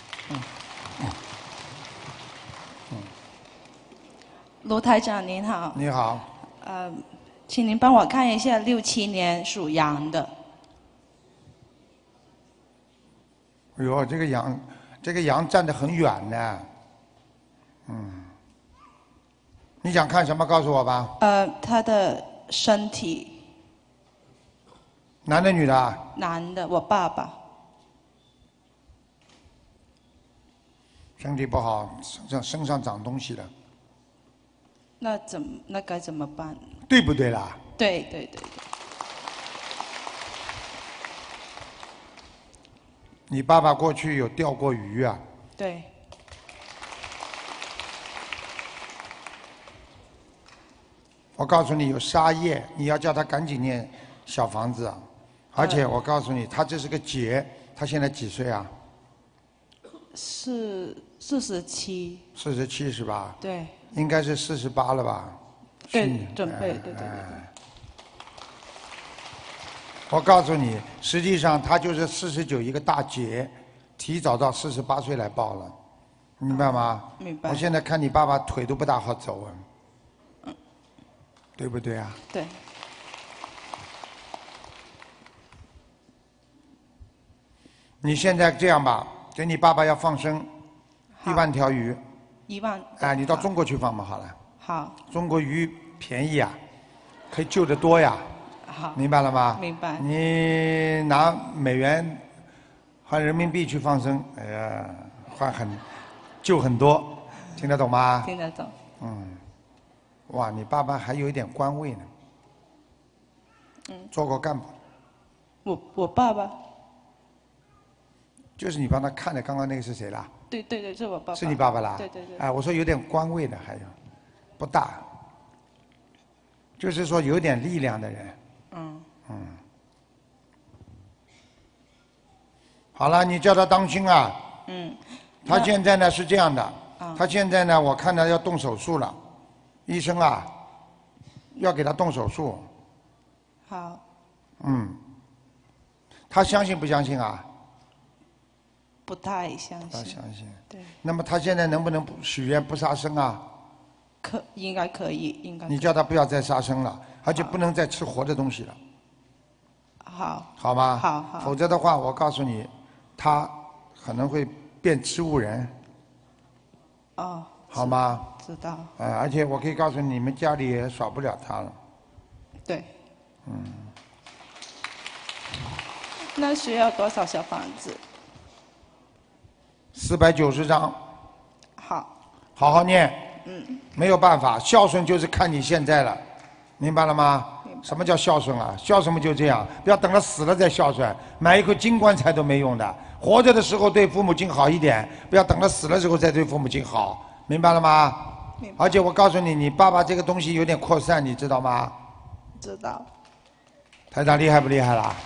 卢台长您好。 你好。 请您帮我看一下67年属羊的。 哎呦，这个羊站得很远呢。你想看什么？告诉我吧。 他的身体。 男的女的？ 男的，我爸爸。 身体不好，身上长东西了。 那该怎么办？ 对不对啦？ 对对对。 你爸爸过去有钓过鱼啊？ 对。 我告诉你有杀业，你要叫他赶紧念小房子。而且我告诉你，他这是个劫，他现在几岁啊？ 是47。 47是吧？ 对。 应该是48了吧？ 对，准备，对。 我告诉你，实际上他就是49一个大劫，提早到48岁来报了，明白吗？ 明白。 我现在看你爸爸腿都不大好走啊，对不对啊？ 对。 你现在这样吧，给你爸爸要放生1万条鱼。 1万。 哎，你到中国去放嘛，好了。 好。 中国鱼便宜啊，可以救得多呀。 好。 明白了吗？ 明白。 你拿美元换人民币去放生，哎呀，救很多，听得懂吗？ 听得懂。 哇，你爸爸还有一点官位呢。做过干部。 我爸爸。 就是你帮他看的，刚刚那个是谁啦？ 对，是我爸爸。 是你爸爸啦？ 对。 哎，我说有点官位的，还有不大，就是说有点力量的人。好了，你叫他当心啊。他现在呢是这样的，他现在呢我看他要动手术了，医生啊，要给他动手术。 好。 他相信不相信啊？ 不太相信。 不相信。 对。 那么他现在能不能许愿不杀生啊？ 应该可以，应该。 你叫他不要再杀生了，而且不能再吃活的东西了。 好。 好吗？ 好。 否则的话，我告诉你，他可能会变植物人。 哦。 好吗？ 知道。 而且我可以告诉你，你们家里也少不了他了。 对。那需要多少小房子 ？490张。 好。 好好念。没有办法，孝顺就是看你现在了，明白了吗？什么叫孝顺啊？孝顺嘛就这样，不要等他死了再孝顺，买一口金棺材都没用的。活着的时候对父母亲好一点，不要等他死了之后再对父母亲好，明白了吗？而且我告诉你，你爸爸这个东西有点扩散，你知道吗？ 知道。 台长厉害不厉害啦？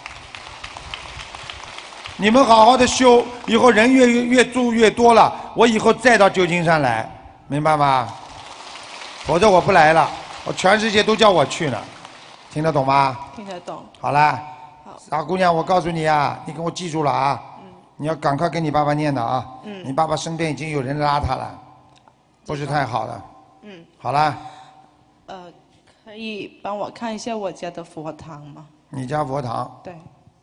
你们好好的修，以后人越住越多了，我以后再到旧金山来，明白吗？否则我不来了，我全世界都叫我去呢，听得懂吗？ 听得懂。 好啦，傻姑娘，我告诉你啊，你给我记住了啊，你要赶快跟你爸爸念的啊。你爸爸身边已经有人拉他了，不是太好了。好啦。 可可以帮我看一下我家的佛堂吗？ 你家佛堂？ 对。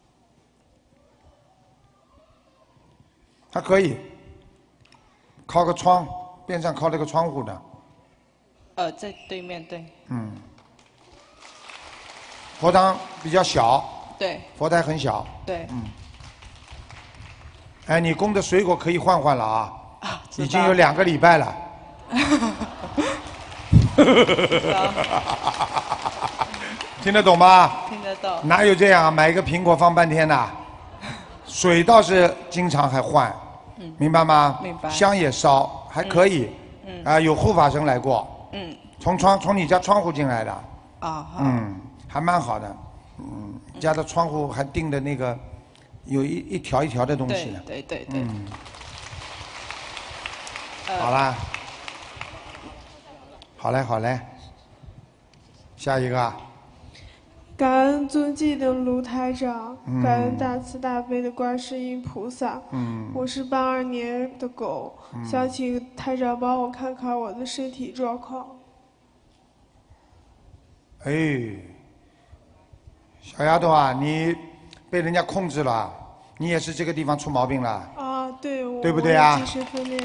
还可以，靠个窗，边上靠了个窗户的。 在对面，对。 嗯。佛堂比较小。 对。佛台很小。 对。 嗯。哎，你供的水果可以换换了啊！已经有2个礼拜了。听得懂吗？ 听得懂。 哪有这样啊？买一个苹果放半天的？水倒是经常还换，明白吗？ 明白。 香也烧，还可以。有护法神来过。从你家窗户进来的。 啊。 还蛮好的。你家的窗户还钉的那个，有一条一条的东西呢。 对。 好啦。好嘞。下一个。 感恩尊敬的卢台长，感恩大慈大悲的观世音菩萨。我是82年的狗，想请台长帮我看看我的身体状况。 哎，小丫头啊，你被人家控制了，你也是这个地方出毛病了。 啊，对， 对不对啊？ 精神分裂。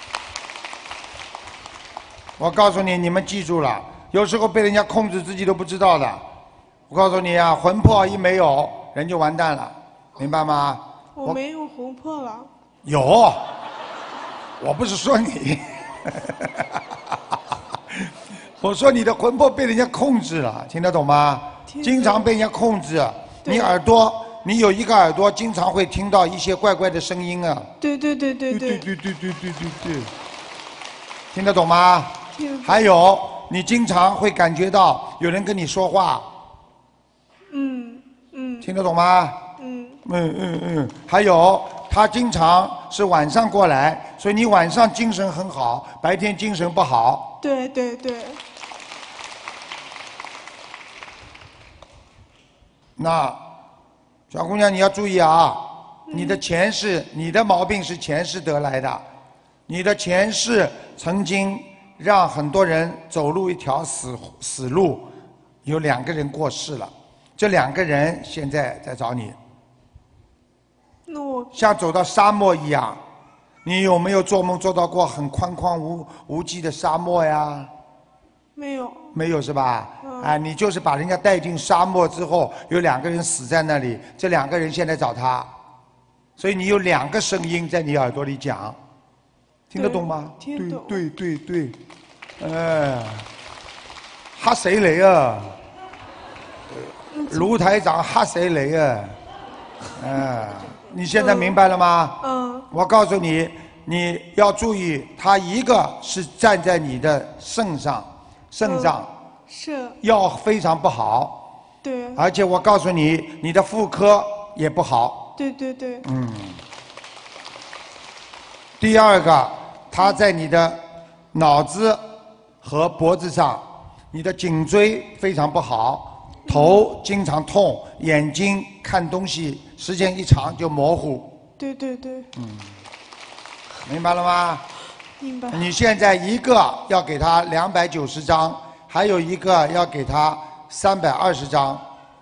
我告诉你，你们记住了，有时候被人家控制，自己都不知道的。我告诉你啊，魂魄一没有，人就完蛋了，明白吗？ 我没有魂魄了。 有，我不是说你，我说你的魂魄被人家控制了，听得懂吗？经常被人家控制，你耳朵，你有一个耳朵，经常会听到一些怪怪的声音啊。 对。 听得懂吗？还有，你经常会感觉到有人跟你说话。听得懂吗？还有，他经常是晚上过来，所以你晚上精神很好，白天精神不好。 对。 那小姑娘你要注意啊，你的前世，你的毛病是前世得来的，你的前世曾经让很多人走入一条死路，有2个人过世了。这2个人现在在找你，像走到沙漠一样。你有没有做梦做到过很宽旷无际的沙漠呀？ 没有。 没有是吧？你就是把人家带进沙漠之后，有2个人死在那里，这2个人现在找他，所以你有2个声音在你耳朵里讲，听得懂吗？ 听懂。 对。吓死你啊！卢台长吓死你啊！你现在明白了吗？我告诉你，你要注意，他一个是站在你的肾脏， 是要非常不好。 对。 而且我告诉你，你的妇科也不好。 对。 第2个，他在你的脑子和脖子上，你的颈椎非常不好。头经常痛，眼睛看东西时间一长就模糊。 对。 明白了吗？ 明白。 你现在一个要给他290张，还有一个要给他320张。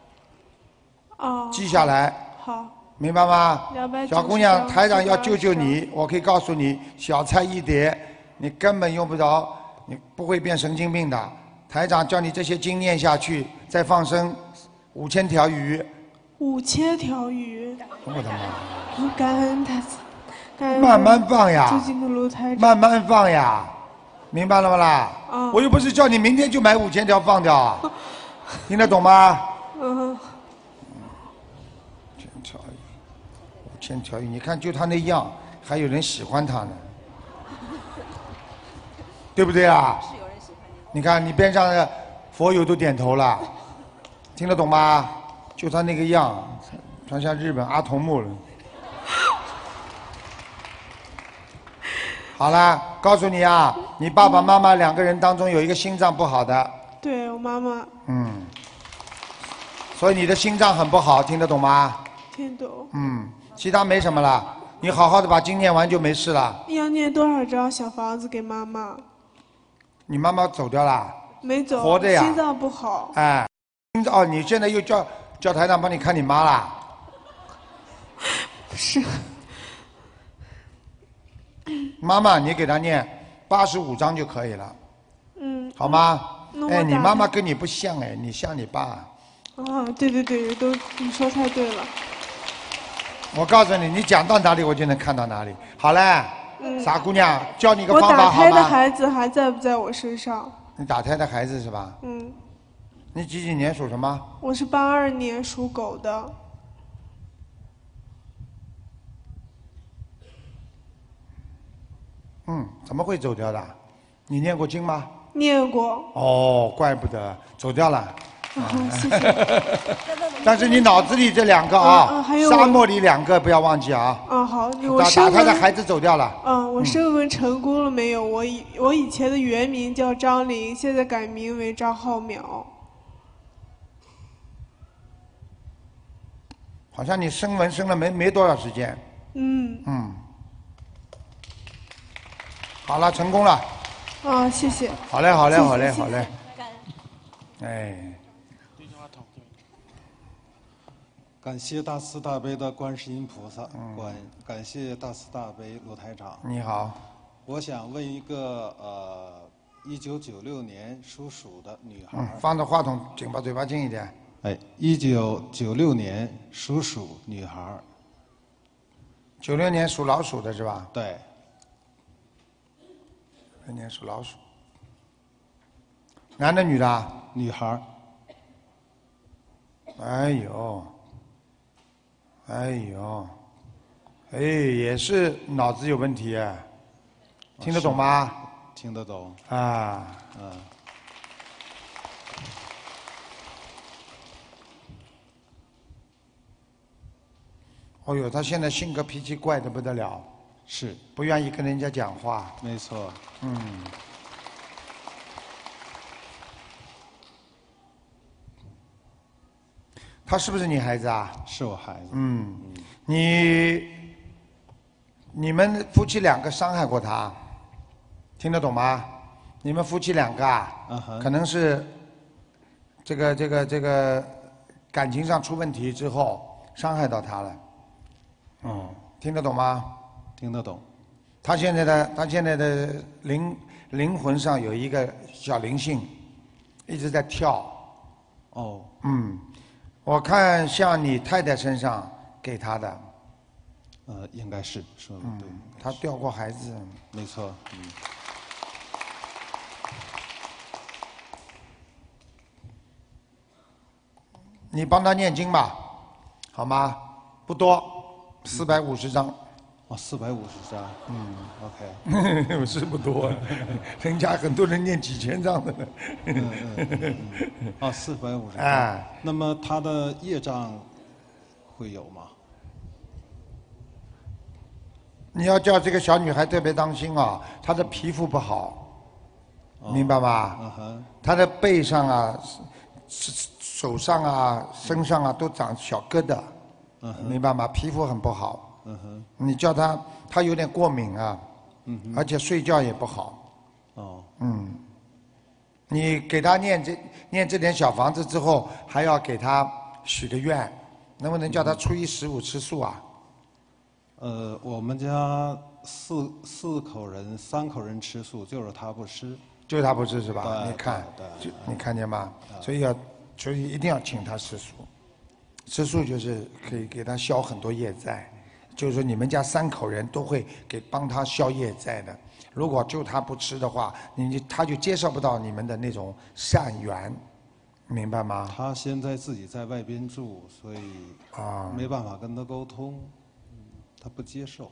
记下来。 好。 明白吗？小姑娘，台长要救救你，我可以告诉你，小菜一碟，你根本用不着，你不会变神经病的。台长叫你这些经念下去，再放生5000条鱼。 5000条鱼。 我的妈！ 感恩大慈，感恩。 慢慢放呀。 尊敬的卢台长。 慢慢放呀，明白了吗啦？我又不是叫你明天就买5000条放掉啊，听得懂吗？5000条鱼，你看就他那样，还有人喜欢他呢，对不对啊？你看，你边上的佛友都点头了，听得懂吗？就他那个样，他像日本阿童木了。好了，告诉你啊，你爸爸妈妈2个人当中有一个心脏不好的。 对，我妈妈。 所以你的心脏很不好，听得懂吗？ 听懂。 其他没什么了，你好好的把经念完就没事了。 要念多少张小房子给妈妈？ 你妈妈走掉了？ 没走， 活的呀， 心脏不好。 哎，哦，你现在又叫台长帮你看你妈啦？ 是。 妈妈，你给她念85章就可以了。好吗？哎，你妈妈跟你不像哎，你像你爸。 啊，对，你说太对了。 我告诉你，你讲到哪里我就能看到哪里。好嘞，傻姑娘，教你个方法好吗？ 我打胎的孩子还在不在我身上？ 你打胎的孩子是吧？你几年属什么？ 我是82年属狗的。 怎么会走掉的？你念过经吗？ 念过。 哦，怪不得走掉了。 谢谢。 但是你脑子里这2个啊， 还有沙漠里2个不要忘记啊。 好， 打胎的孩子走掉了。 我声纹成功了没有？我以前的原名叫张玲，现在改名为张浩淼。 好像你生纹生了没多少时间。好了，成功了。 谢谢。 好嘞。哎。 感谢大慈大悲的观世音菩萨，感谢大慈大悲卢台长。 你好。 我想问一个1996年属鼠的女孩。 放着话筒近，把嘴巴近一点。 哎，1996年属鼠女孩。 96年属老鼠的是吧？ 对。 96年属老鼠。男的女的？ 女孩。 哎呦，也是脑子有问题哎，听得懂吗？ 听得懂。 哦呦，他现在性格脾气怪得不得了。 是。 不愿意跟人家讲话。 没错。 他是不是你孩子啊？ 是我孩子。 你们夫妻2个伤害过他，听得懂吗？你们夫妻2个啊，可能是这个感情上出问题之后伤害到他了。听得懂吗？ 听得懂。 他现在的灵魂上有一个小灵性，一直在跳。我看像你太太身上给他的。 应该是说的对。 他掉过孩子。 没错。 你帮他念经吧，好吗？不多，450章。 450章。 OK。是不多，人家很多人念几千章的。 450章。那么他的业障会有吗？ 你要叫这个小女孩特别当心啊，她的皮肤不好，明白吗？她的背上啊、手上啊、身上啊都长小疙瘩，明白吗？皮肤很不好。你叫她有点过敏啊，而且睡觉也不好。你给她念这点小房子之后，还要给她许个愿，能不能叫她初一15吃素啊？ 我们家四口人，3口人吃素，就是他不吃。 就是他不吃是吧？你看，你看见吗？所以一定要请他吃素。吃素就是可以给他消很多业债，就是说你们家3口人都会帮他消业债的。如果就他不吃的话，他就接受不到你们的那种善缘，明白吗？ 他现在自己在外边住，所以没办法跟他沟通。他不接受。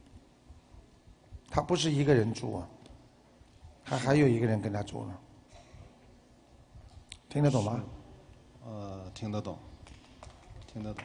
他不是一个人住啊，他还有一个人跟他住呢。听得懂吗？ 听得懂，听得懂。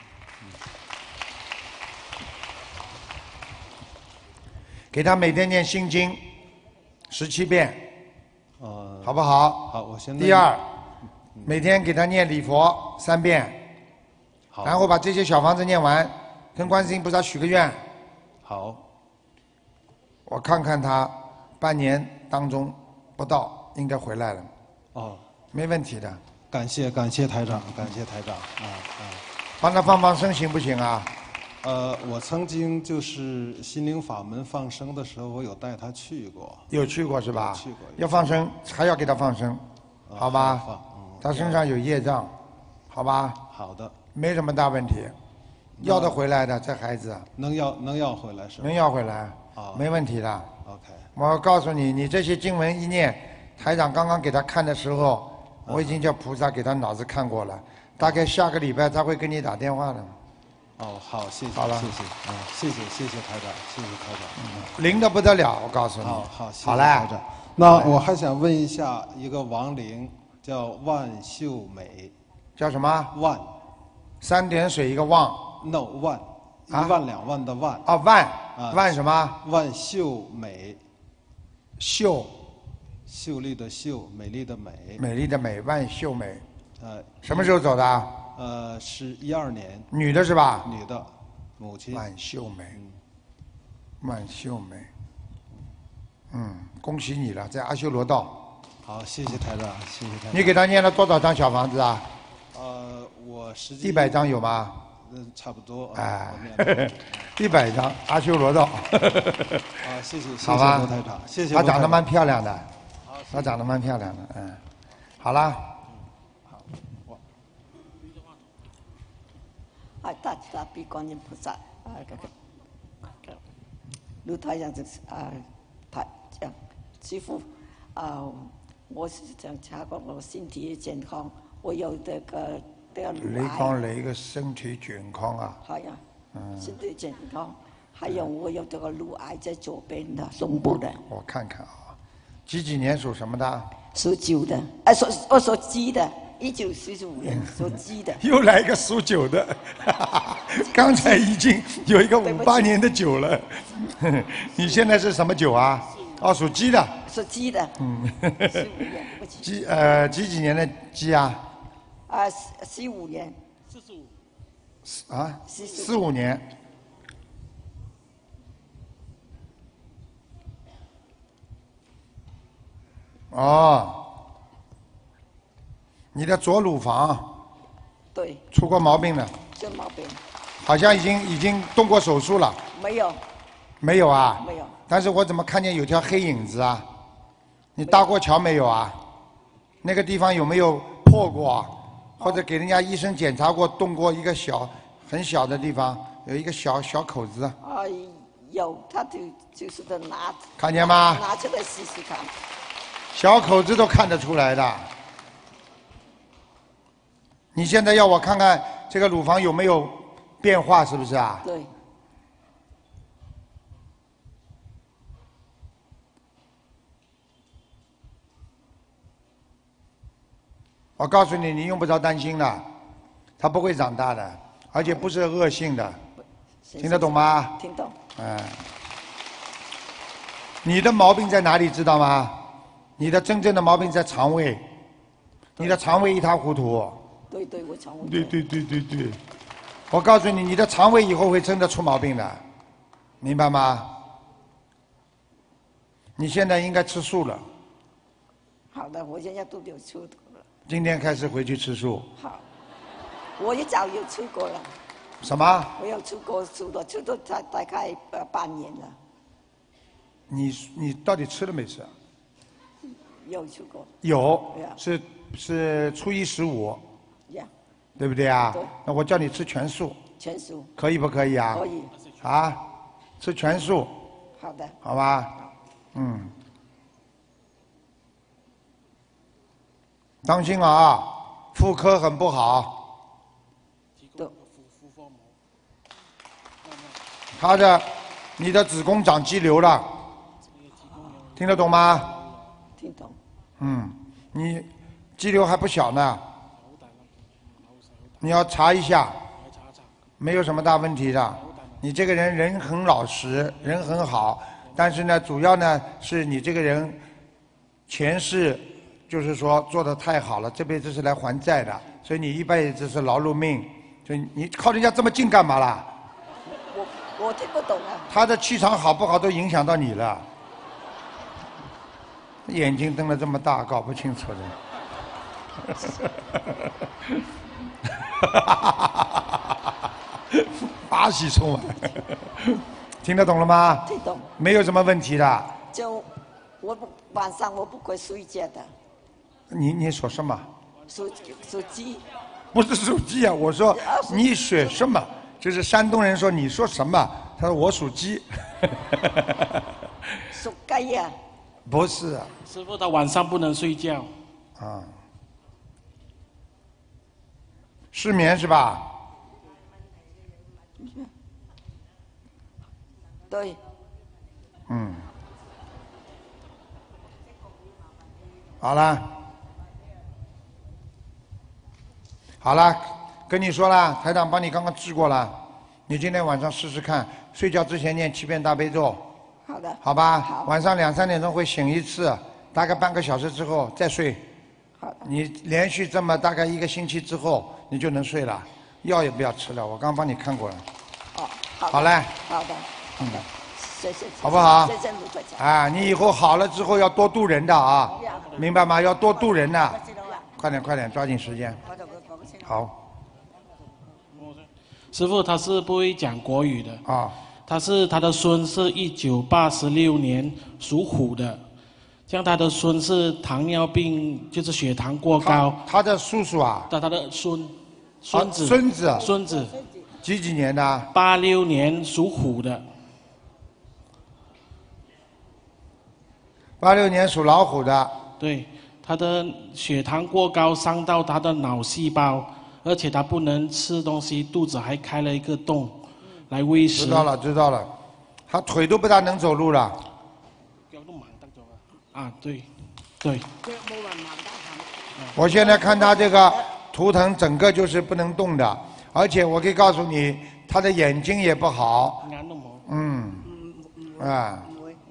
给他每天念心经17遍，好不好？ 好，我现在。 第2，每天给他念礼佛3遍，然后把这些小房子念完。跟观世音菩萨许个愿。 好。 我看看他半年当中不到应该回来了。 哦， 没问题的。 感谢台长，感谢台长。 帮他放生行不行啊？ 我曾经就是心灵法门放生的时候，我有带他去过。 有去过是吧？ 去过。 要放生，还要给他放生，好吧？他身上有业障，好吧？ 好的。 没什么大问题，要得回来的，这孩子。 能要回来是吧？ 能要回来，没问题的。 OK。 我告诉你，你这些经文一念，台长刚刚给他看的时候，我已经叫菩萨给他脑子看过了，大概下个礼拜他会给你打电话的。 哦，好，谢谢， 好了， 谢谢台长，谢谢台长。 灵的不得了，我告诉你。 好，谢谢好嘞。 台长。那我还想问一下，一个亡灵叫万秀美。 叫什么？ 万。 3点水一个旺。 No， 万，1万2万的万。 哦，万。万什么？ 万秀美。 秀。 秀丽的秀，美丽的美。 美丽的美，万秀美。什么时候走的？ 是12年。 女的是吧？ 女的，母亲。 万秀美。万秀美。恭喜你了，在阿修罗道。 好，谢谢台长，谢谢台长。 你给他念了多少张小房子啊？ 我实际 100张有吗？ 差不多。 哎，100张，阿修罗道。 谢谢好吧， 罗台长，谢谢。 她长得蛮漂亮的，她长得蛮漂亮的，好啦。 大慈大悲观音菩萨，卢台长讲师傅，我是想查过我身体健康，我有这个你講你嘅身體健康啊？ 係啊，身體健康，還有我有這個乳癌在左邊的胸部的。 我看看啊，幾年屬什麼的？ 屬狗的，屬雞的，1945年屬雞的。 又來一個屬狗的，剛才已經有一個58年的狗了。你現在是什麼狗啊？哦，屬雞的。 屬雞的。15年，對不起。 幾年的雞啊 ？15年。 45。啊？45年。哦，你的左乳房。 对。 出过毛病了。 出毛病。 好像已经动过手术了。 没有。 没有啊？ 没有。 但是我怎么看见有条黑影子啊？你搭过桥没有啊？那个地方有没有破过？或者给人家医生检查过，动过一个很小的地方，有一个小口子。 有，他就是的拿。 看见吗？ 拿出来试试看。 小口子都看得出来的。你现在要我看看这个乳房有没有变化，是不是啊？ 对。 我告诉你，你用不着担心的，它不会长大的，而且不是恶性的，听得懂吗？ 听懂。 你的毛病在哪里知道吗？你的真正的毛病在肠胃，你的肠胃一塌糊涂。 对，我肠胃。 对。我告诉你，你的肠胃以后会真的出毛病的，明白吗？你现在应该吃素了。 好的，我现在都有吃的。 今天开始回去吃素。 好，我一早有吃过了。 什么？ 我有吃过素的，吃了大概半年了。 你到底吃了没吃？ 有吃过。 有，是初一15，对不对啊？ 对。 那我叫你吃全素。 全素。 可以不可以啊？ 可以。 啊，吃全素。 好的。 好吧。当心啊，妇科很不好。你的子宫长肌瘤了，听得懂吗？ 听懂。 你肌瘤还不小呢，你要查一下，没有什么大问题的。你这个人很老实，人很好，但是呢，主要呢是你这个人前世。就是说做得太好了，这辈子是来还债的，所以你一辈子是劳碌命，所以你靠人家这么近干嘛啦？ 我听不懂啊。 他的气场好不好都影响到你了，眼睛瞪得这么大，搞不清楚的。 巴西葱啊，听得懂了吗？ 听懂。 没有什么问题的。 就晚上我不会睡觉的。 你说什么？ 属鸡。 不是属鸡啊，我说你学什么？就是山东人说你说什么？他说我属鸡。 属鸡呀？ 不是。 师傅，他晚上不能睡觉。 啊。失眠是吧？ 对。 嗯。好了。好了，跟你说了，台长帮你刚刚治过了，你今天晚上试试看，睡觉之前念7遍大悲咒。 好的。 好吧。 好。 晚上2、3点钟会醒一次，大概半个小时之后再睡。 好的。 你连续这么大概1个星期之后，你就能睡了，药也不要吃了，我刚帮你看过了。 哦，好。 好嘞。 好的。好的。谢谢。 好不好？ 谢谢卢科长。 啊，你以后好了之后要多度人的啊，明白吗？要多度人的。快点，快点，抓紧时间。好。 师傅他是不会讲国语的啊， 他的孙是1986年属虎的，像他的孙是糖尿病，就是血糖过高。 他的叔叔啊？ 他的孙子。孙子。 几年的 ？86年属虎的。 86年属老虎的。 对。他的血糖过高，伤到他的脑细胞，而且他不能吃东西，肚子还开了一个洞，来喂食。 知道了，知道了。他腿都不大能走路了。 啊，对，对。 我现在看他这个图腾，整个就是不能动的，而且我可以告诉你，他的眼睛也不好。嗯。啊。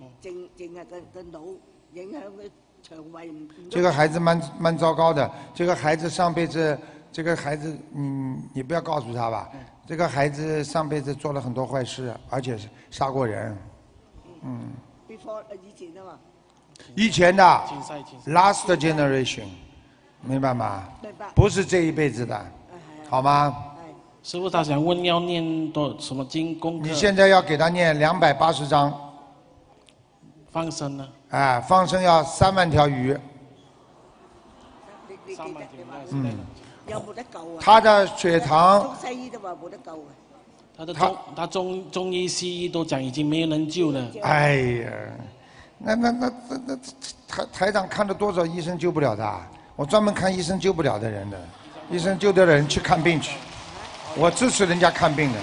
这个孩子蛮糟糕的。这个孩子上辈子，这个孩子，你不要告诉他吧。这个孩子上辈子做了很多坏事，而且是杀过人。嗯。以前的 last generation， 明白吗？不是这一辈子的，好吗？ 师傅，他想问要念什么经功课？ 你现在要给他念280章。 放生呢？ 哎，放生要3万条鱼。他的血糖。 中西醫都話冇得救嘅。他中醫西醫都講已經沒有人救了。 哎呀，那台长看了多少医生救不了他？我专門看醫生救不了的人的，醫生救的人去看病去，我支持人家看病的。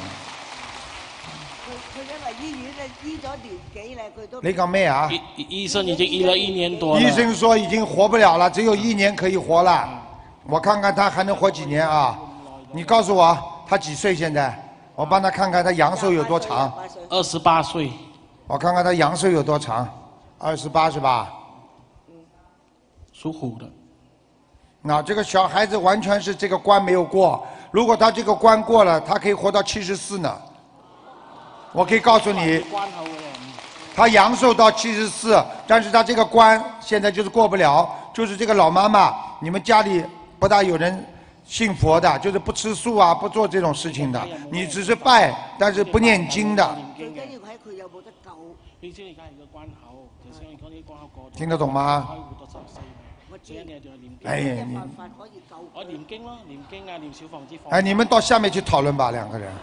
你講咩啊？ 醫生已經醫了1年多了。 醫生說已經活不了了，只有1年可以活了。我看看他還能活幾年啊？你告訴我他幾歲現在？我幫他看看他陽壽有多長。 28歲。 我看看他陽壽有多長，28是吧？ 屬虎的。 那這個小孩子完全是這個關沒有過，如果他這個關過了，他可以活到74呢。我可以告訴你。他陽壽到74，但是他這個關現在就是過不了，就是這個老媽媽，你們家裡不大有人信佛的，就是不吃素啊，不做這種事情的，你只是拜，但是不念經的。聽得懂嗎？哎呀，你。 我念經咯，念經啊，念小房子。 哎，你們到下面去討論吧，2個人。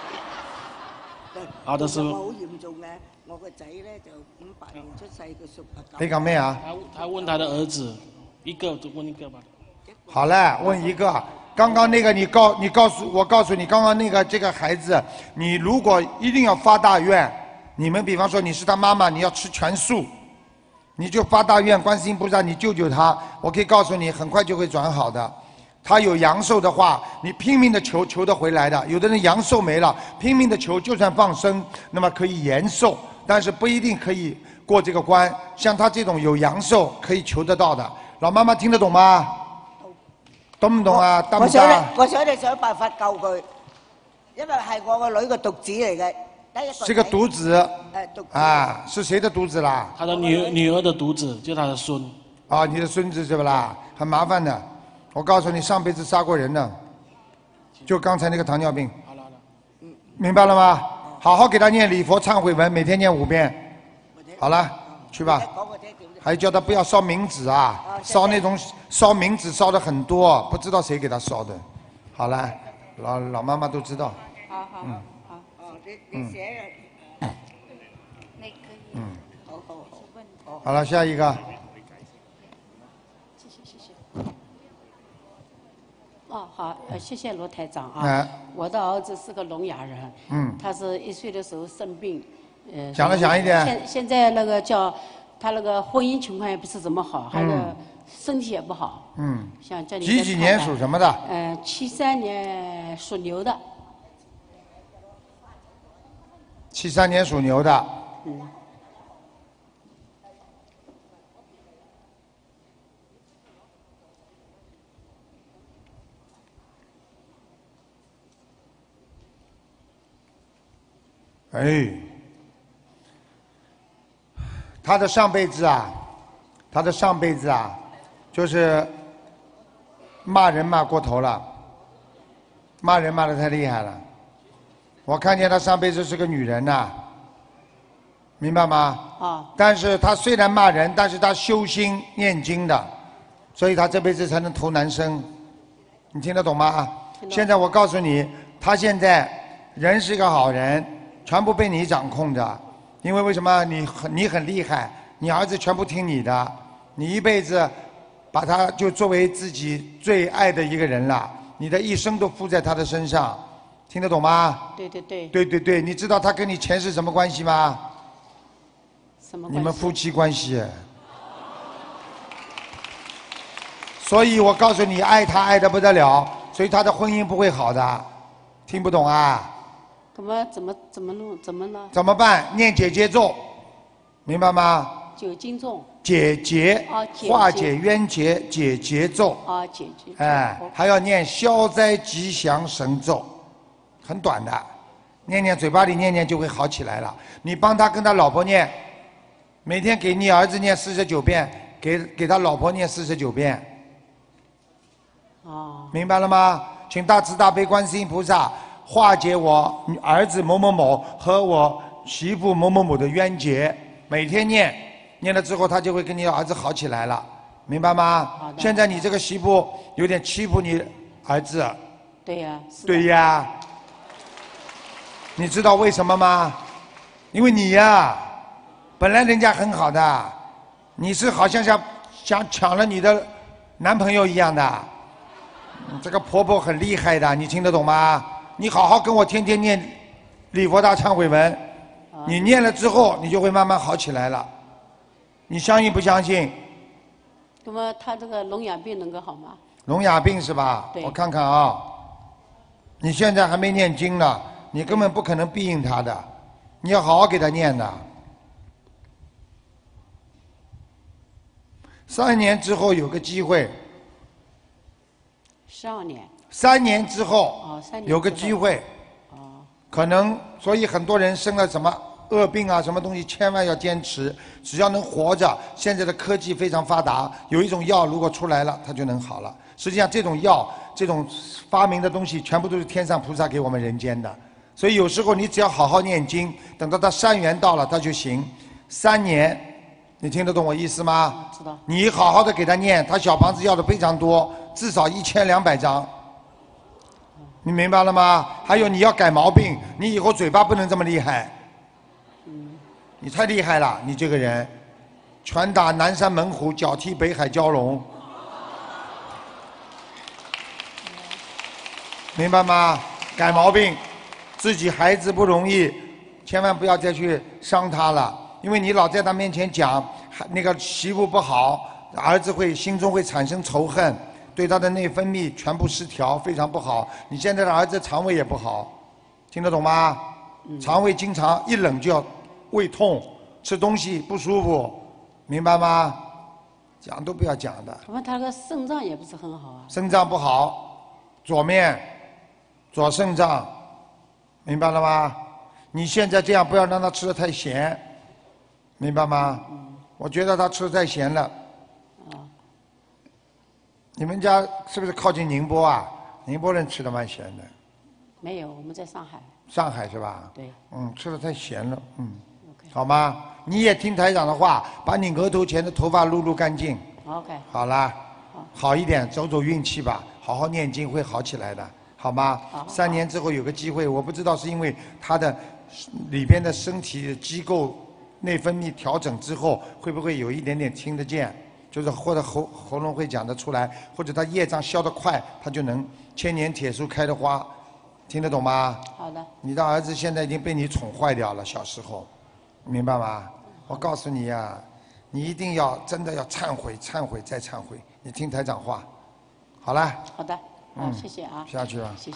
好的，師傅。 好嚴重嘅。我個仔咧就58年出世，佢屬狗。 你講咩啊？ 他問他的兒子，一個就問一個吧。 好了，問一個。剛剛那個我告訴你，剛剛那個這個孩子，你如果一定要發大願，你們比方說你是他媽媽，你要吃全素，你就發大願，觀世音菩薩你救救他，我可以告訴你，很快就會轉好的。他有陽壽的話，你拼命的求得回來的。有的人陽壽沒了，拼命的求，就算放生，那麼可以延壽。但是不一定可以過這個關，像他這種有陽壽可以求得到的。老媽媽聽得懂嗎？懂唔懂啊？得唔得？ 我想你想辦法救佢，因為係我個女嘅獨子嚟嘅。 是個獨子。啊，是誰的獨子啦？ 他的女兒的獨子，就他的孫。 啊，你的孫子是不啦？很麻煩的。 我告诉你，上辈子杀过人的，就刚才那个糖尿病。 好了好了。 明白了吗？好好给他念礼佛忏悔文，每天念5遍。好了，去吧。还叫他不要烧冥纸啊，烧那种烧冥纸烧的很多，不知道谁给他烧的。好了，老妈妈都知道。 好。 好了，下一个。 哦，好，谢谢罗台长啊。我的儿子是个聋哑人，他是1岁的时候生病， 讲一点。 现在那个叫他那个婚姻情况也不是怎么好，还有身体也不好。像这里。 几年属什么的 ？73年属牛的。 73年属牛的。哎，他的上辈子啊，就是骂人骂过头了，骂人骂得太厉害了。我看见他上辈子是个女人呐，明白吗？ 啊。 但是他虽然骂人，但是他修心念经的，所以他这辈子才能投男生。你听得懂吗？现在我告诉你，他现在人是个好人。全部被你掌控着，因为为什么？你很厉害，你儿子全部听你的，你一辈子把他就作为自己最爱的一个人了，你的一生都付在他的身上，听得懂吗？对，你知道他跟你前世什么关系吗？ 什么关系？ 你们夫妻关系。所以我告诉你，爱他爱得不得了，所以他的婚姻不会好的，听不懂啊？ 怎么弄？怎么了？ 怎么办？念解结咒，明白吗 ？9经咒。 解结。化解冤结，解结咒。 解结。 还要念消灾吉祥神咒，很短的，念嘴巴里念就会好起来了。你帮他跟他老婆念，每天给你儿子念49遍，给他老婆念49遍。明白了吗？请大慈大悲观世音菩萨化解我儿子某某某和我媳妇某某某的冤结，每天念了之后，他就会跟你儿子好起来了，明白吗？现在你这个媳妇有点欺负你儿子。对呀。你知道为什么吗？因为你呀，本来人家很好的，你是好像想抢了你的男朋友一样的。这个婆婆很厉害的，你听得懂吗？你好好跟我天天念礼佛大忏悔文，你念了之后，你就会慢慢好起来了。你相信不相信？ 那么他这个聋哑病能够好吗？ 聋哑病是吧？我看看啊，你现在还没念经呢，你根本不可能庇应他的，你要好好给他念的。3年之后有个机会。 12年。 3年之后有个机会，可能，所以很多人生了什么恶病啊，什么东西千万要坚持，只要能活着。现在的科技非常发达，有一种药如果出来了，它就能好了。实际上这种药，这种发明的东西，全部都是天上菩萨给我们人间的。所以有时候你只要好好念经，等到他3元到了，他就行。3年，你听得懂我意思吗？ 知道。 你好好的给他念，他小房子要的非常多，至少1200张。你明白了吗？还有你要改毛病，你以后嘴巴不能这么厉害。你太厉害了，你这个人，拳打南山猛虎，脚踢北海蛟龙，明白吗？改毛病，自己孩子不容易，千万不要再去伤他了，因为你老在他面前讲那个媳妇不好，儿子会心中会产生仇恨。对他的内分泌全部失调，非常不好。你现在的儿子肠胃也不好，听得懂吗？肠胃经常一冷就要胃痛，吃东西不舒服，明白吗？讲都不要讲的。 他那个肾脏也不是很好啊。 肾脏不好，左肾脏，明白了吗？你现在这样不要让他吃得太咸，明白吗？我觉得他吃得太咸了。 你们家是不是靠近宁波啊？宁波人吃的蛮咸的。 没有，我们在上海。 上海是吧？ 对。 吃的太咸了，好吗？你也听台长的话，把你额头前的头发撸干净。 OK。 好啦，好一点，走运气吧，好好念经会好起来的，好吗？3年之后有个机会，我不知道是因为他的里边的身体机构内分泌调整之后，会不会有一点点听得见？就是或者喉咙会讲得出来，或者他业障消得快，他就能千年铁树开的花，听得懂吗？ 好的。 你的儿子现在已经被你宠坏掉了，小时候，明白吗？我告诉你呀，你一定要真的要忏悔，忏悔再忏悔。你听台长话，好了。 好的，谢谢啊。 下去吧。 谢谢。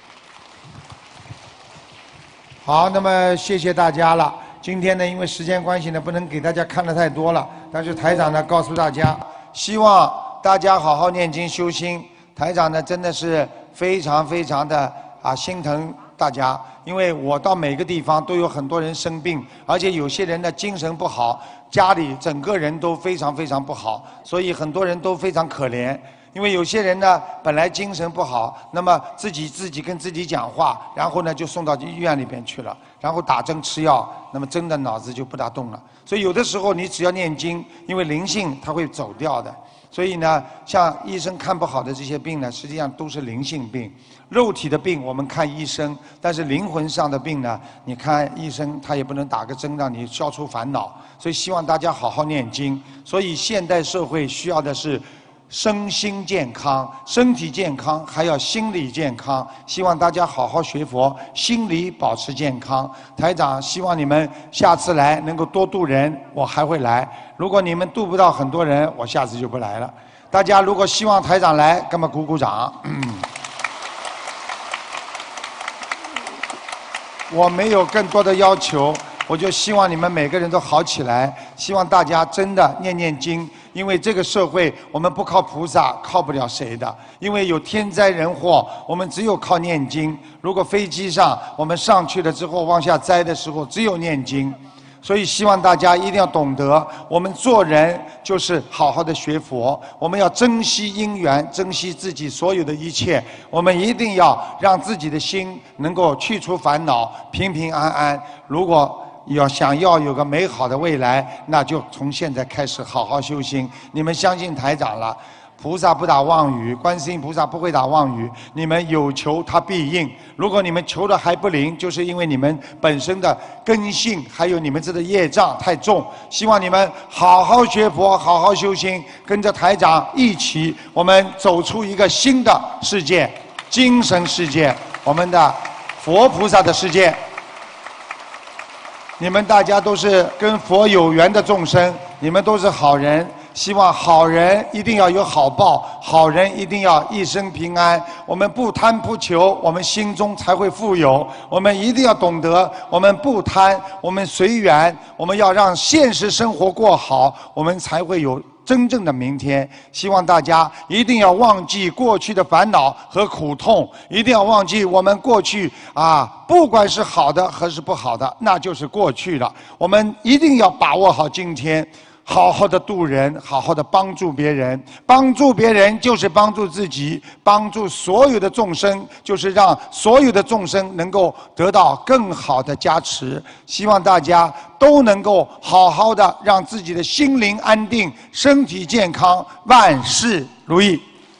好，那么谢谢大家了。今天呢，因为时间关系呢，不能给大家看得太多了。但是台长呢，告诉大家，希望大家好好念经修心。台长呢，真的是非常非常的心疼大家，因为我到每个地方都有很多人生病，而且有些人的精神不好，家里整个人都非常非常不好，所以很多人都非常可怜。因为有些人呢，本来精神不好，那么自己跟自己讲话，然后呢就送到医院里边去了，然后打针吃药，那么真的脑子就不大动了。所以有的时候你只要念经，因为灵性它会走掉的。所以呢，像医生看不好的这些病呢，实际上都是灵性病。肉体的病我们看医生，但是灵魂上的病呢，你看医生他也不能打个针让你消除烦恼。所以希望大家好好念经。所以现代社会需要的是身心健康，身体健康还要心理健康。希望大家好好学佛，心理保持健康。台长希望你们下次来能够多度人，我还会来。如果你们度不到很多人，我下次就不来了。大家如果希望台长来，干嘛鼓鼓掌？我没有更多的要求，我就希望你们每个人都好起来。希望大家真的念念经。因为这个社会，我们不靠菩萨，靠不了谁的。因为有天灾人祸，我们只有靠念经。如果飞机上我们上去了之后往下栽的时候，只有念经。所以希望大家一定要懂得，我们做人就是好好的学佛，我们要珍惜因缘，珍惜自己所有的一切。我们一定要让自己的心能够去除烦恼，平平安安。如果想要有个美好的未来，那就从现在开始好好修心。你们相信台长了，菩萨不打妄语，观世音菩萨不会打妄语。你们有求他必应。如果你们求的还不灵，就是因为你们本身的根性还有你们这个业障太重。希望你们好好学佛，好好修心，跟着台长一起，我们走出一个新的世界，精神世界，我们的佛菩萨的世界。你们大家都是跟佛有缘的众生，你们都是好人。希望好人一定要有好报，好人一定要一生平安。我们不贪不求，我们心中才会富有。我们一定要懂得，我们不贪，我们随缘，我们要让现实生活过好，我们才会有真正的明天。希望大家一定要忘记过去的烦恼和苦痛，一定要忘记我们过去不管是好的还是不好的，那就是过去了。我们一定要把握好今天，好好的度人，好好的帮助别人。帮助别人就是帮助自己，帮助所有的众生就是让所有的众生能够得到更好的加持。希望大家都能够好好的让自己的心灵安定，身体健康，万事如意。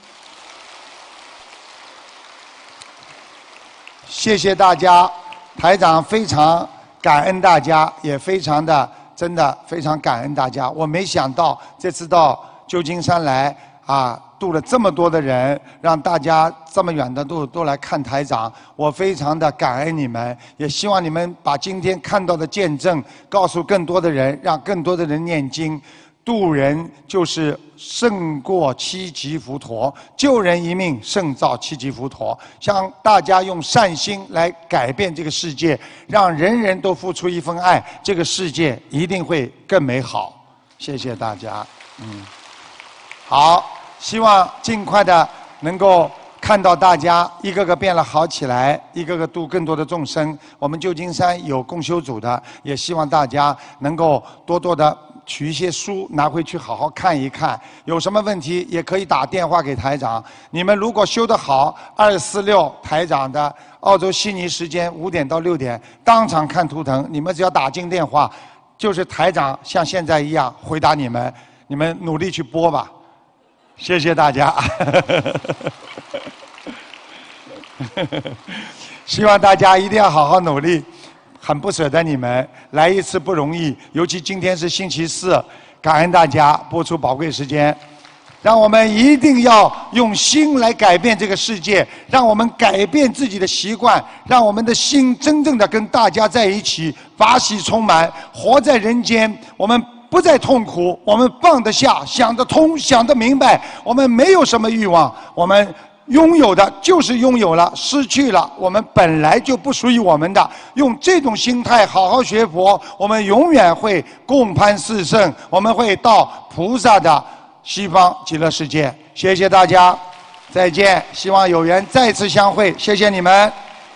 谢谢大家，台长非常感恩大家，也非常的真的非常感恩大家。我没想到这次到旧金山来度了这么多的人，让大家这么远的都来看台长，我非常的感恩你们，也希望你们把今天看到的见证告诉更多的人，让更多的人念经。度人就是胜过七级浮屠，救人一命胜造七级浮屠。向大家用善心来改变这个世界，让人人都付出一份爱，这个世界一定会更美好。谢谢大家。好，希望尽快的能够看到大家一个个变了好起来，一个个度更多的众生。我们旧金山有共修组的，也希望大家能够多多的取一些书拿回去好好看一看，有什么问题也可以打电话给台长。你们如果修得好，246台长的澳洲悉尼时间5点到6点当场看图腾，你们只要打进电话，就是台长像现在一样回答你们，你们努力去播吧。谢谢大家。希望大家一定要好好努力。很不舍得你们，来一次不容易，尤其今天是星期四，感恩大家播出宝贵时间，让我们一定要用心来改变这个世界，让我们改变自己的习惯，让我们的心真正的跟大家在一起，法喜充满，活在人间。我们不再痛苦，我们放得下，想得通，想得明白，我们没有什么欲望，我们拥有的就是拥有了，失去了我们本来就不属于我们的。用这种心态好好学佛，我们永远会共攀四圣，我们会到菩萨的西方极乐世界。谢谢大家，再见，希望有缘再次相会，谢谢你们。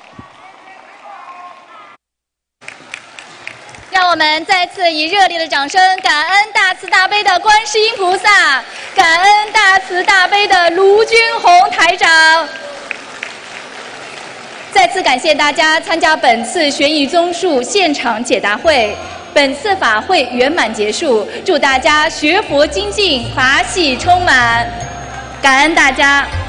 让我们再次以热烈的掌声，感恩大慈大悲的观世音菩萨，感恩大慈大悲的卢军宏台长。再次感谢大家参加本次悬疑综述现场解答会，本次法会圆满结束，祝大家学佛精进，法喜充满，感恩大家。